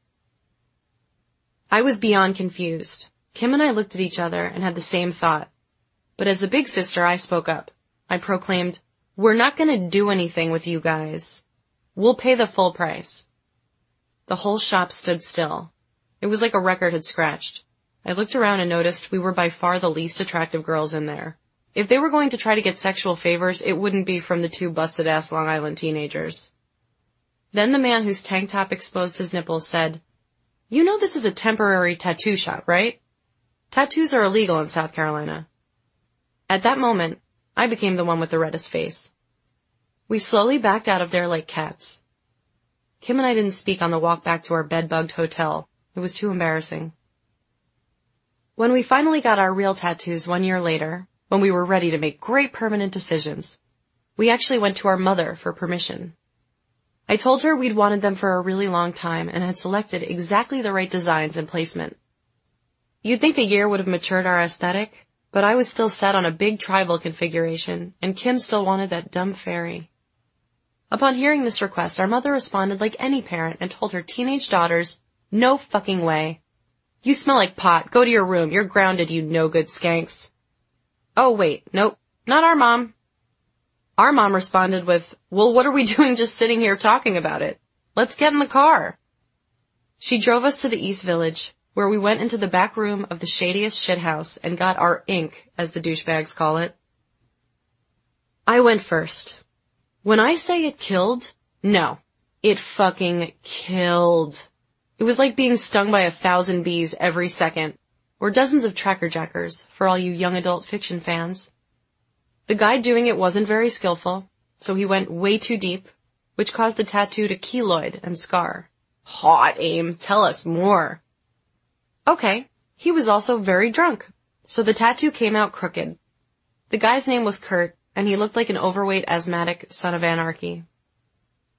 I was beyond confused. Kim and I looked at each other and had the same thought. But as the big sister, I spoke up. I proclaimed, we're not going to do anything with you guys. We'll pay the full price. The whole shop stood still. It was like a record had scratched. I looked around and noticed we were by far the least attractive girls in there. If they were going to try to get sexual favors, it wouldn't be from the two busted-ass Long Island teenagers. Then the man whose tank top exposed his nipples said, you know this is a temporary tattoo shop, right? Tattoos are illegal in South Carolina. At that moment, I became the one with the reddest face. We slowly backed out of there like cats. Kim and I didn't speak on the walk back to our bed-bugged hotel. It was too embarrassing. When we finally got our real tattoos one year later, when we were ready to make great permanent decisions, we actually went to our mother for permission. I told her we'd wanted them for a really long time and had selected exactly the right designs and placement. You'd think a year would have matured our aesthetic, but I was still set on a big tribal configuration, and Kim still wanted that dumb fairy. Upon hearing this request, our mother responded like any parent and told her teenage daughters, no fucking way. You smell like pot. Go to your room. You're grounded, you no-good skanks. Oh, wait. Nope. Not our mom. Our mom responded with, well, what are we doing just sitting here talking about it? Let's get in the car. She drove us to the East Village, where we went into the back room of the shadiest shithouse and got our ink, as the douchebags call it. I went first. When I say it killed, no, it fucking killed. It was like being stung by a thousand bees every second, or dozens of tracker jackers for all you young adult fiction fans. The guy doing it wasn't very skillful, so he went way too deep, which caused the tattoo to keloid and scar. Hot aim, tell us more. Okay, he was also very drunk, so the tattoo came out crooked. The guy's name was Kurt, and he looked like an overweight asthmatic son of anarchy.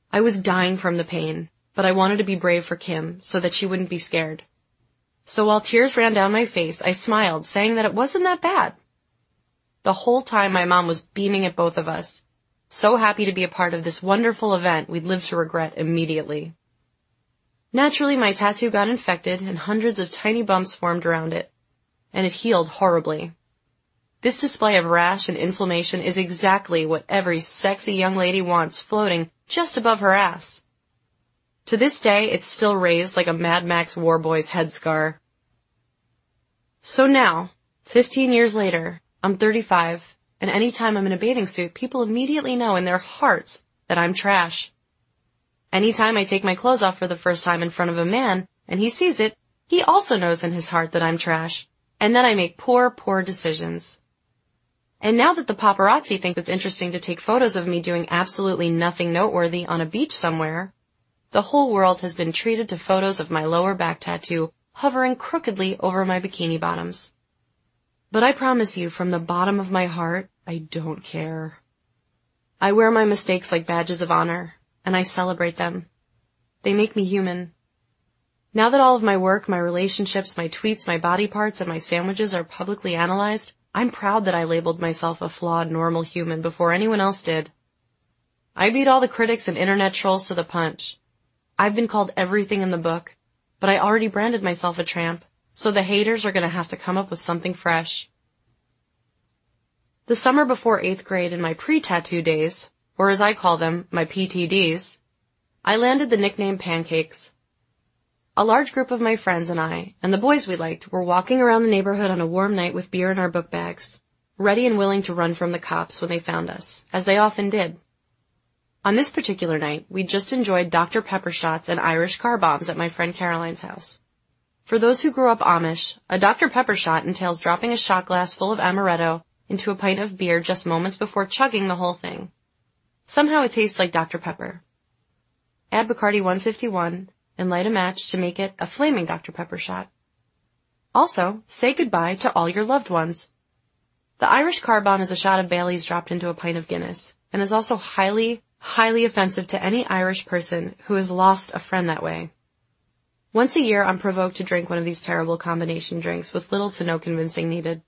I was dying from the pain, but I wanted to be brave for Kim so that she wouldn't be scared. So while tears ran down my face, I smiled, saying that it wasn't that bad. The whole time my mom was beaming at both of us, so happy to be a part of this wonderful event we'd live to regret immediately. Naturally, my tattoo got infected and hundreds of tiny bumps formed around it, and it healed horribly. This display of rash and inflammation is exactly what every sexy young lady wants floating just above her ass. To this day, it's still raised like a Mad Max Warboy's head scar. So now, fifteen years later, I'm thirty-five, and anytime I'm in a bathing suit, people immediately know in their hearts that I'm trash. Anytime I take my clothes off for the first time in front of a man, and he sees it, he also knows in his heart that I'm trash, and then I make poor, poor decisions. And now that the paparazzi think it's interesting to take photos of me doing absolutely nothing noteworthy on a beach somewhere, the whole world has been treated to photos of my lower back tattoo hovering crookedly over my bikini bottoms. But I promise you, from the bottom of my heart, I don't care. I wear my mistakes like badges of honor, and I celebrate them. They make me human. Now that all of my work, my relationships, my tweets, my body parts, and my sandwiches are publicly analyzed, I'm proud that I labeled myself a flawed, normal human before anyone else did. I beat all the critics and internet trolls to the punch. I've been called everything in the book, but I already branded myself a tramp, so the haters are going to have to come up with something fresh. The summer before eighth grade in my pre-tattoo days, or as I call them, my P T Ds, I landed the nickname Pancakes. A large group of my friends and I, and the boys we liked, were walking around the neighborhood on a warm night with beer in our book bags, ready and willing to run from the cops when they found us, as they often did. On this particular night, we'd just enjoyed Doctor Pepper shots and Irish car bombs at my friend Caroline's house. For those who grew up Amish, a Doctor Pepper shot entails dropping a shot glass full of amaretto into a pint of beer just moments before chugging the whole thing. Somehow it tastes like Doctor Pepper. Add Bacardi one fifty-one and light a match to make it a flaming Doctor Pepper shot. Also, say goodbye to all your loved ones. The Irish car bomb is a shot of Bailey's dropped into a pint of Guinness, and is also highly, highly offensive to any Irish person who has lost a friend that way. Once a year, I'm provoked to drink one of these terrible combination drinks with little to no convincing needed.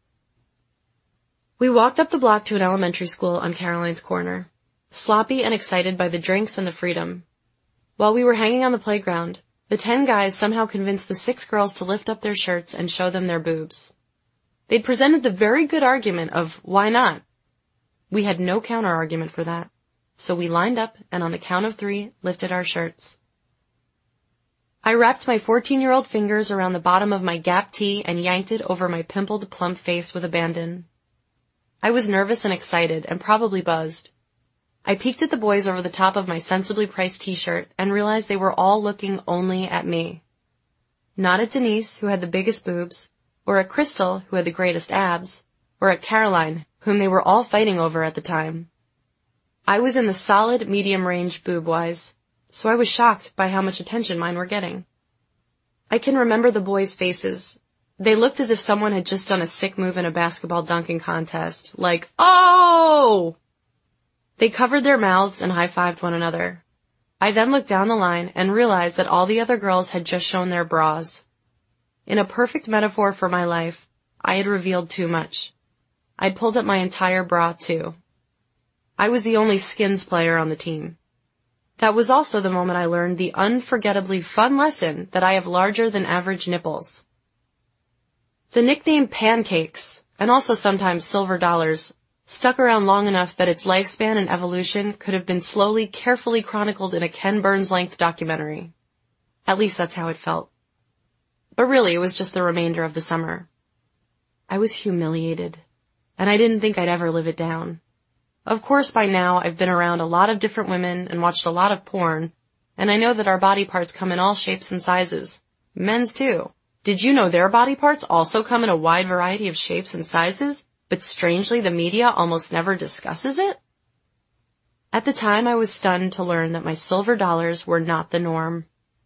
We walked up the block to an elementary school on Caroline's corner, sloppy and excited by the drinks and the freedom. While we were hanging on the playground, the ten guys somehow convinced the six girls to lift up their shirts and show them their boobs. They'd presented the very good argument of, why not? We had no counter-argument for that, so we lined up and on the count of three, lifted our shirts. I wrapped my fourteen-year-old fingers around the bottom of my Gap tee and yanked it over my pimpled, plump face with abandon. I was nervous and excited and probably buzzed. I peeked at the boys over the top of my sensibly priced t-shirt and realized they were all looking only at me. Not at Denise, who had the biggest boobs, or at Crystal, who had the greatest abs, or at Caroline, whom they were all fighting over at the time. I was in the solid medium range boob-wise, so I was shocked by how much attention mine were getting. I can remember the boys' faces. They looked as if someone had just done a sick move in a basketball dunking contest, like, oh! They covered their mouths and high-fived one another. I then looked down the line and realized that all the other girls had just shown their bras. In a perfect metaphor for my life, I had revealed too much. I'd pulled up my entire bra, too. I was the only skins player on the team. That was also the moment I learned the unforgettably fun lesson that I have larger than average nipples. The nickname Pancakes, and also sometimes Silver Dollars, stuck around long enough that its lifespan and evolution could have been slowly, carefully chronicled in a Ken Burns-length documentary. At least that's how it felt. But really, it was just the remainder of the summer. I was humiliated, and I didn't think I'd ever live it down. Of course, by now, I've been around a lot of different women and watched a lot of porn, and I know that our body parts come in all shapes and sizes. Men's too. Did you know their body parts also come in a wide variety of shapes and sizes, but strangely the media almost never discusses it? At the time, I was stunned to learn that my silver dollars were not the norm.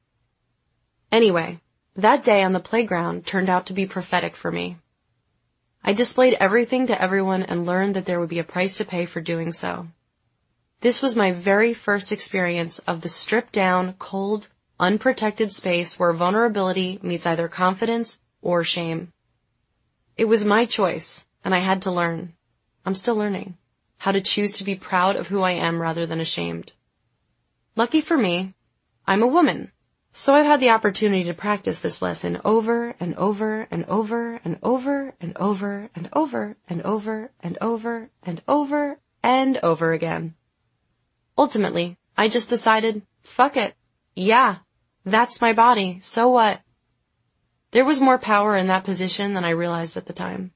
Anyway, that day on the playground turned out to be prophetic for me. I displayed everything to everyone and learned that there would be a price to pay for doing so. This was my very first experience of the stripped-down, cold, unprotected space where vulnerability meets either confidence or shame. It was my choice, and I had to learn. I'm still learning how to choose to be proud of who I am rather than ashamed. Lucky for me, I'm a woman, so I've had the opportunity to practice this lesson over and over and over and over and over and over and over and over and over and over again. Ultimately, I just decided, fuck it. Yeah, that's my body, so what? There was more power in that position than I realized at the time.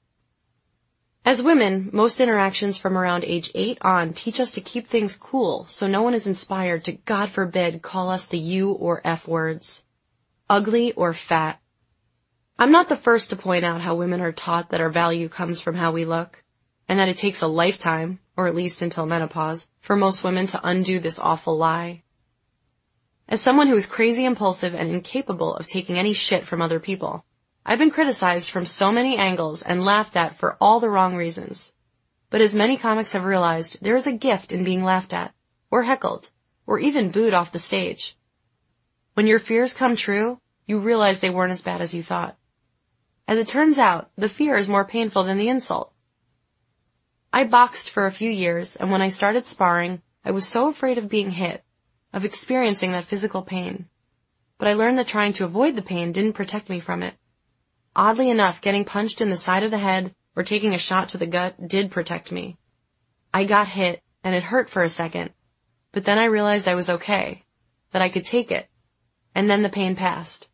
As women, most interactions from around age eight on teach us to keep things cool so no one is inspired to, God forbid, call us the U or F words. Ugly or fat. I'm not the first to point out how women are taught that our value comes from how we look, and that it takes a lifetime, or at least until menopause, for most women to undo this awful lie. As someone who is crazy impulsive and incapable of taking any shit from other people, I've been criticized from so many angles and laughed at for all the wrong reasons. But as many comics have realized, there is a gift in being laughed at, or heckled, or even booed off the stage. When your fears come true, you realize they weren't as bad as you thought. As it turns out, the fear is more painful than the insult. I boxed for a few years, and when I started sparring, I was so afraid of being hit, of experiencing that physical pain. But I learned that trying to avoid the pain didn't protect me from it. Oddly enough, getting punched in the side of the head or taking a shot to the gut did protect me. I got hit, and it hurt for a second, but then I realized I was okay, that I could take it, and then the pain passed.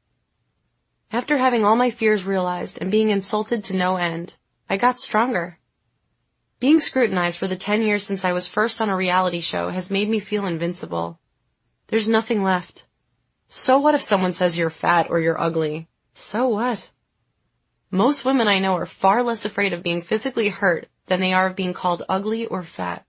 After having all my fears realized and being insulted to no end, I got stronger. Being scrutinized for the ten years since I was first on a reality show has made me feel invincible. There's nothing left. So what if someone says you're fat or you're ugly? So what? Most women I know are far less afraid of being physically hurt than they are of being called ugly or fat.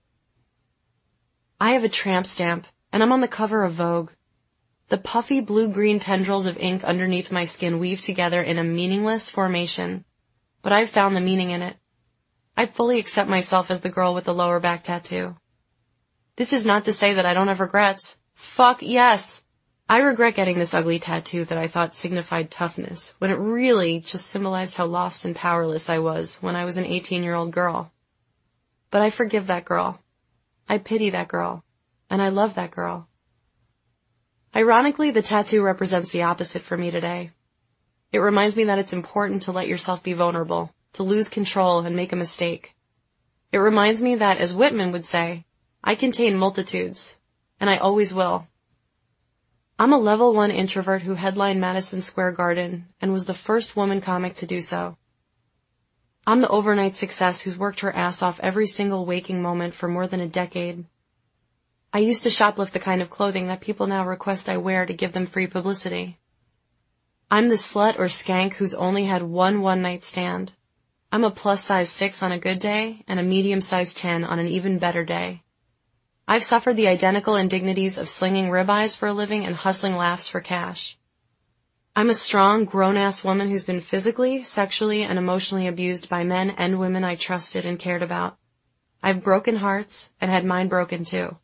I have a tramp stamp, and I'm on the cover of Vogue. The puffy blue-green tendrils of ink underneath my skin weave together in a meaningless formation, but I've found the meaning in it. I fully accept myself as the girl with the lower back tattoo. This is not to say that I don't have regrets. Fuck yes! I regret getting this ugly tattoo that I thought signified toughness, when it really just symbolized how lost and powerless I was when I was an eighteen-year-old girl. But I forgive that girl. I pity that girl. And I love that girl. Ironically, the tattoo represents the opposite for me today. It reminds me that it's important to let yourself be vulnerable, to lose control and make a mistake. It reminds me that, as Whitman would say, I contain multitudes, and I always will. I'm a level one introvert who headlined Madison Square Garden and was the first woman comic to do so. I'm the overnight success who's worked her ass off every single waking moment for more than a decade. I used to shoplift the kind of clothing that people now request I wear to give them free publicity. I'm the slut or skank who's only had one one-night stand. I'm a plus-size six on a good day and a medium-size ten on an even better day. I've suffered the identical indignities of slinging ribeyes for a living and hustling laughs for cash. I'm a strong, grown-ass woman who's been physically, sexually, and emotionally abused by men and women I trusted and cared about. I've broken hearts and had mine broken too.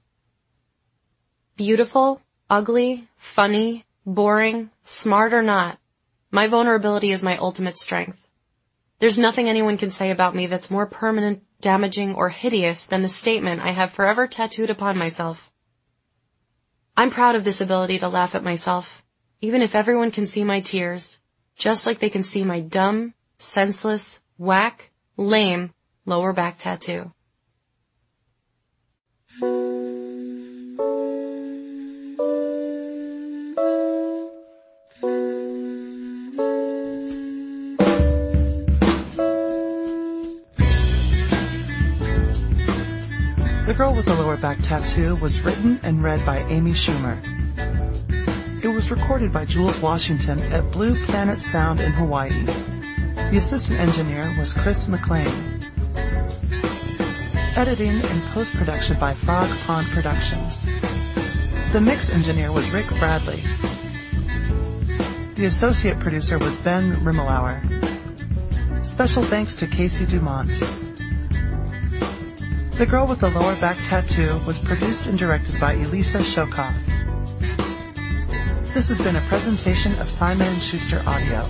Beautiful, ugly, funny, boring, smart or not, my vulnerability is my ultimate strength. There's nothing anyone can say about me that's more permanent, damaging, or hideous than the statement I have forever tattooed upon myself. I'm proud of this ability to laugh at myself, even if everyone can see my tears, just like they can see my dumb, senseless, whack, lame, lower back tattoo. The Girl with the Lower Back Tattoo was written and read by Amy Schumer. It was recorded by Jules Washington at Blue Planet Sound in Hawaii. The assistant engineer was Chris McLean. Editing and post-production by Frog Pond Productions. The mix engineer was Rick Bradley. The associate producer was Ben Rimmelauer. Special thanks to Casey Dumont. The Girl with the Lower Back Tattoo was produced and directed by Elisa Shokoff. This has been a presentation of Simon and Schuster Audio.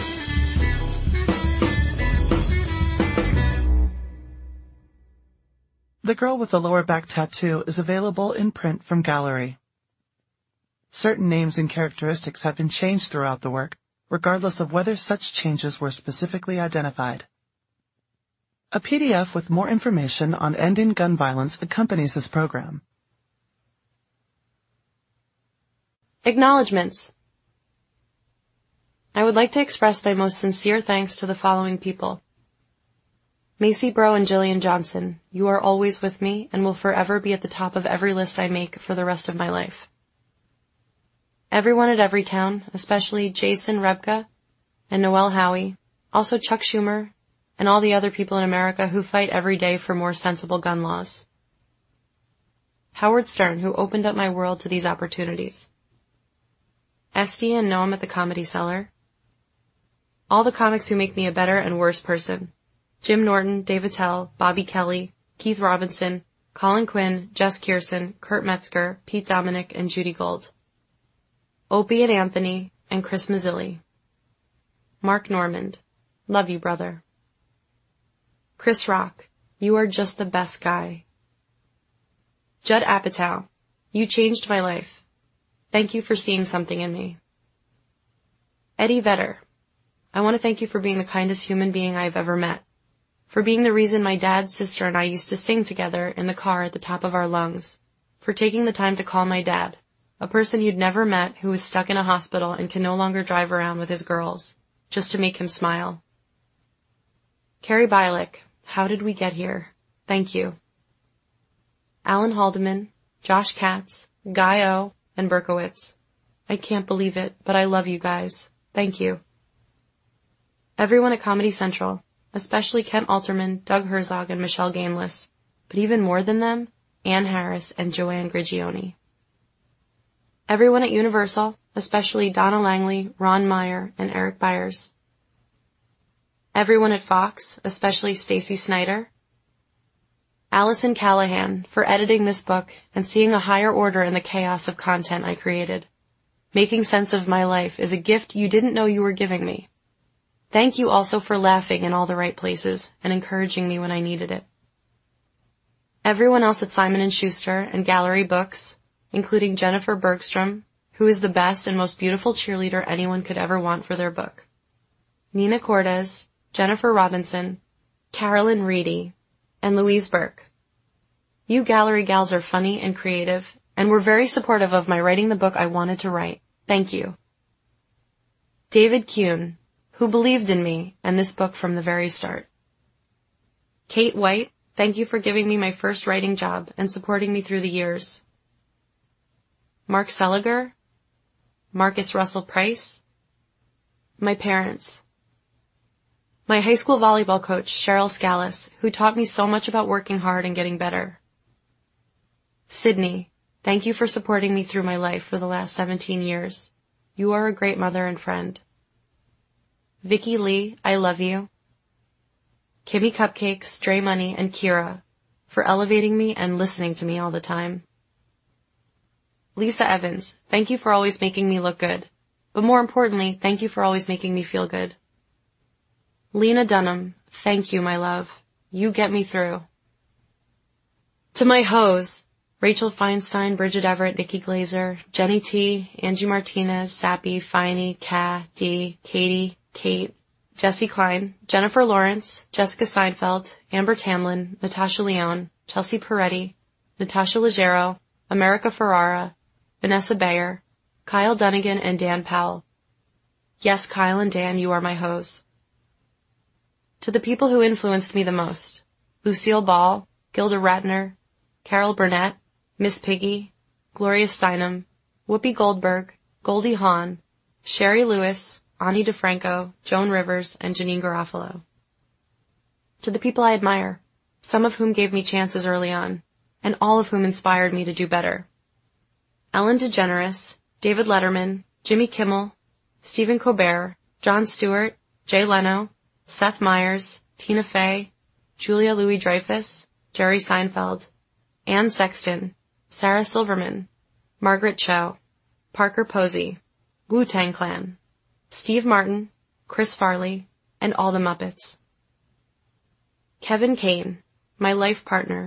The Girl with the Lower Back Tattoo is available in print from Gallery. Certain names and characteristics have been changed throughout the work, regardless of whether such changes were specifically identified. A P D F with more information on ending gun violence accompanies this program. Acknowledgements. I would like to express my most sincere thanks to the following people. Macy Bro and Jillian Johnson, you are always with me and will forever be at the top of every list I make for the rest of my life. Everyone at Everytown, especially Jason Rebka and Noel Howie, also Chuck Schumer, and all the other people in America who fight every day for more sensible gun laws. Howard Stern, who opened up my world to these opportunities. Esty and Noam at the Comedy Cellar. All the comics who make me a better and worse person. Jim Norton, Dave Attell, Bobby Kelly, Keith Robinson, Colin Quinn, Jess Kierson, Kurt Metzger, Pete Dominic, and Judy Gold. Opie and Anthony, and Chris Mazzilli. Mark Normand. Love you, brother. Chris Rock. You are just the best guy. Judd Apatow. You changed my life. Thank you for seeing something in me. Eddie Vedder. I want to thank you for being the kindest human being I have ever met. For being the reason my dad, sister, and I used to sing together in the car at the top of our lungs. For taking the time to call my dad, a person you'd never met who is stuck in a hospital and can no longer drive around with his girls, just to make him smile. Carrie Bialik. How did we get here? Thank you. Alan Haldeman, Josh Katz, Guy O, and Berkowitz. I can't believe it, but I love you guys. Thank you. Everyone at Comedy Central, especially Kent Alterman, Doug Herzog, and Michelle Gainless, but even more than them, Ann Harris and Joanne Grigioni. Everyone at Universal, especially Donna Langley, Ron Meyer, and Eric Byers. Everyone at Fox, especially Stacey Snyder. Allison Callahan for editing this book and seeing a higher order in the chaos of content I created. Making sense of my life is a gift you didn't know you were giving me. Thank you also for laughing in all the right places and encouraging me when I needed it. Everyone else at Simon and Schuster and Gallery Books, including Jennifer Bergstrom, who is the best and most beautiful cheerleader anyone could ever want for their book. Nina Cordes, Jennifer Robinson, Carolyn Reedy, and Louise Burke. You Gallery gals are funny and creative, and were very supportive of my writing the book I wanted to write. Thank you. David Kuhn, who believed in me and this book from the very start. Kate White, thank you for giving me my first writing job and supporting me through the years. Mark Seliger, Marcus Russell Price, my parents. My high school volleyball coach, Cheryl Scallis, who taught me so much about working hard and getting better. Sydney, thank you for supporting me through my life for the last seventeen years. You are a great mother and friend. Vicky Lee, I love you. Kimmy Cupcakes, Dre Money, and Kira, for elevating me and listening to me all the time. Lisa Evans, thank you for always making me look good. But more importantly, thank you for always making me feel good. Lena Dunham, thank you, my love. You get me through. To my hoes, Rachel Feinstein, Bridget Everett, Nikki Glazer, Jenny T, Angie Martinez, Sappy, Finey, Ka, Dee, Katie, Kate, Jessie Klein, Jennifer Lawrence, Jessica Seinfeld, Amber Tamlin, Natasha Leone, Chelsea Peretti, Natasha Leggero, America Ferrara, Vanessa Bayer, Kyle Dunnigan, and Dan Powell. Yes, Kyle and Dan, you are my hoes. To the people who influenced me the most, Lucille Ball, Gilda Radner, Carol Burnett, Miss Piggy, Gloria Steinem, Whoopi Goldberg, Goldie Hawn, Sherry Lewis, Ani DeFranco, Joan Rivers, and Janine Garofalo. To the people I admire, some of whom gave me chances early on, and all of whom inspired me to do better. Ellen DeGeneres, David Letterman, Jimmy Kimmel, Stephen Colbert, Jon Stewart, Jay Leno, Seth Meyers, Tina Fey, Julia Louis-Dreyfus, Jerry Seinfeld, Ann Sexton, Sarah Silverman, Margaret Cho, Parker Posey, Wu-Tang Clan, Steve Martin, Chris Farley, and all the Muppets. Kevin Kane, my life partner,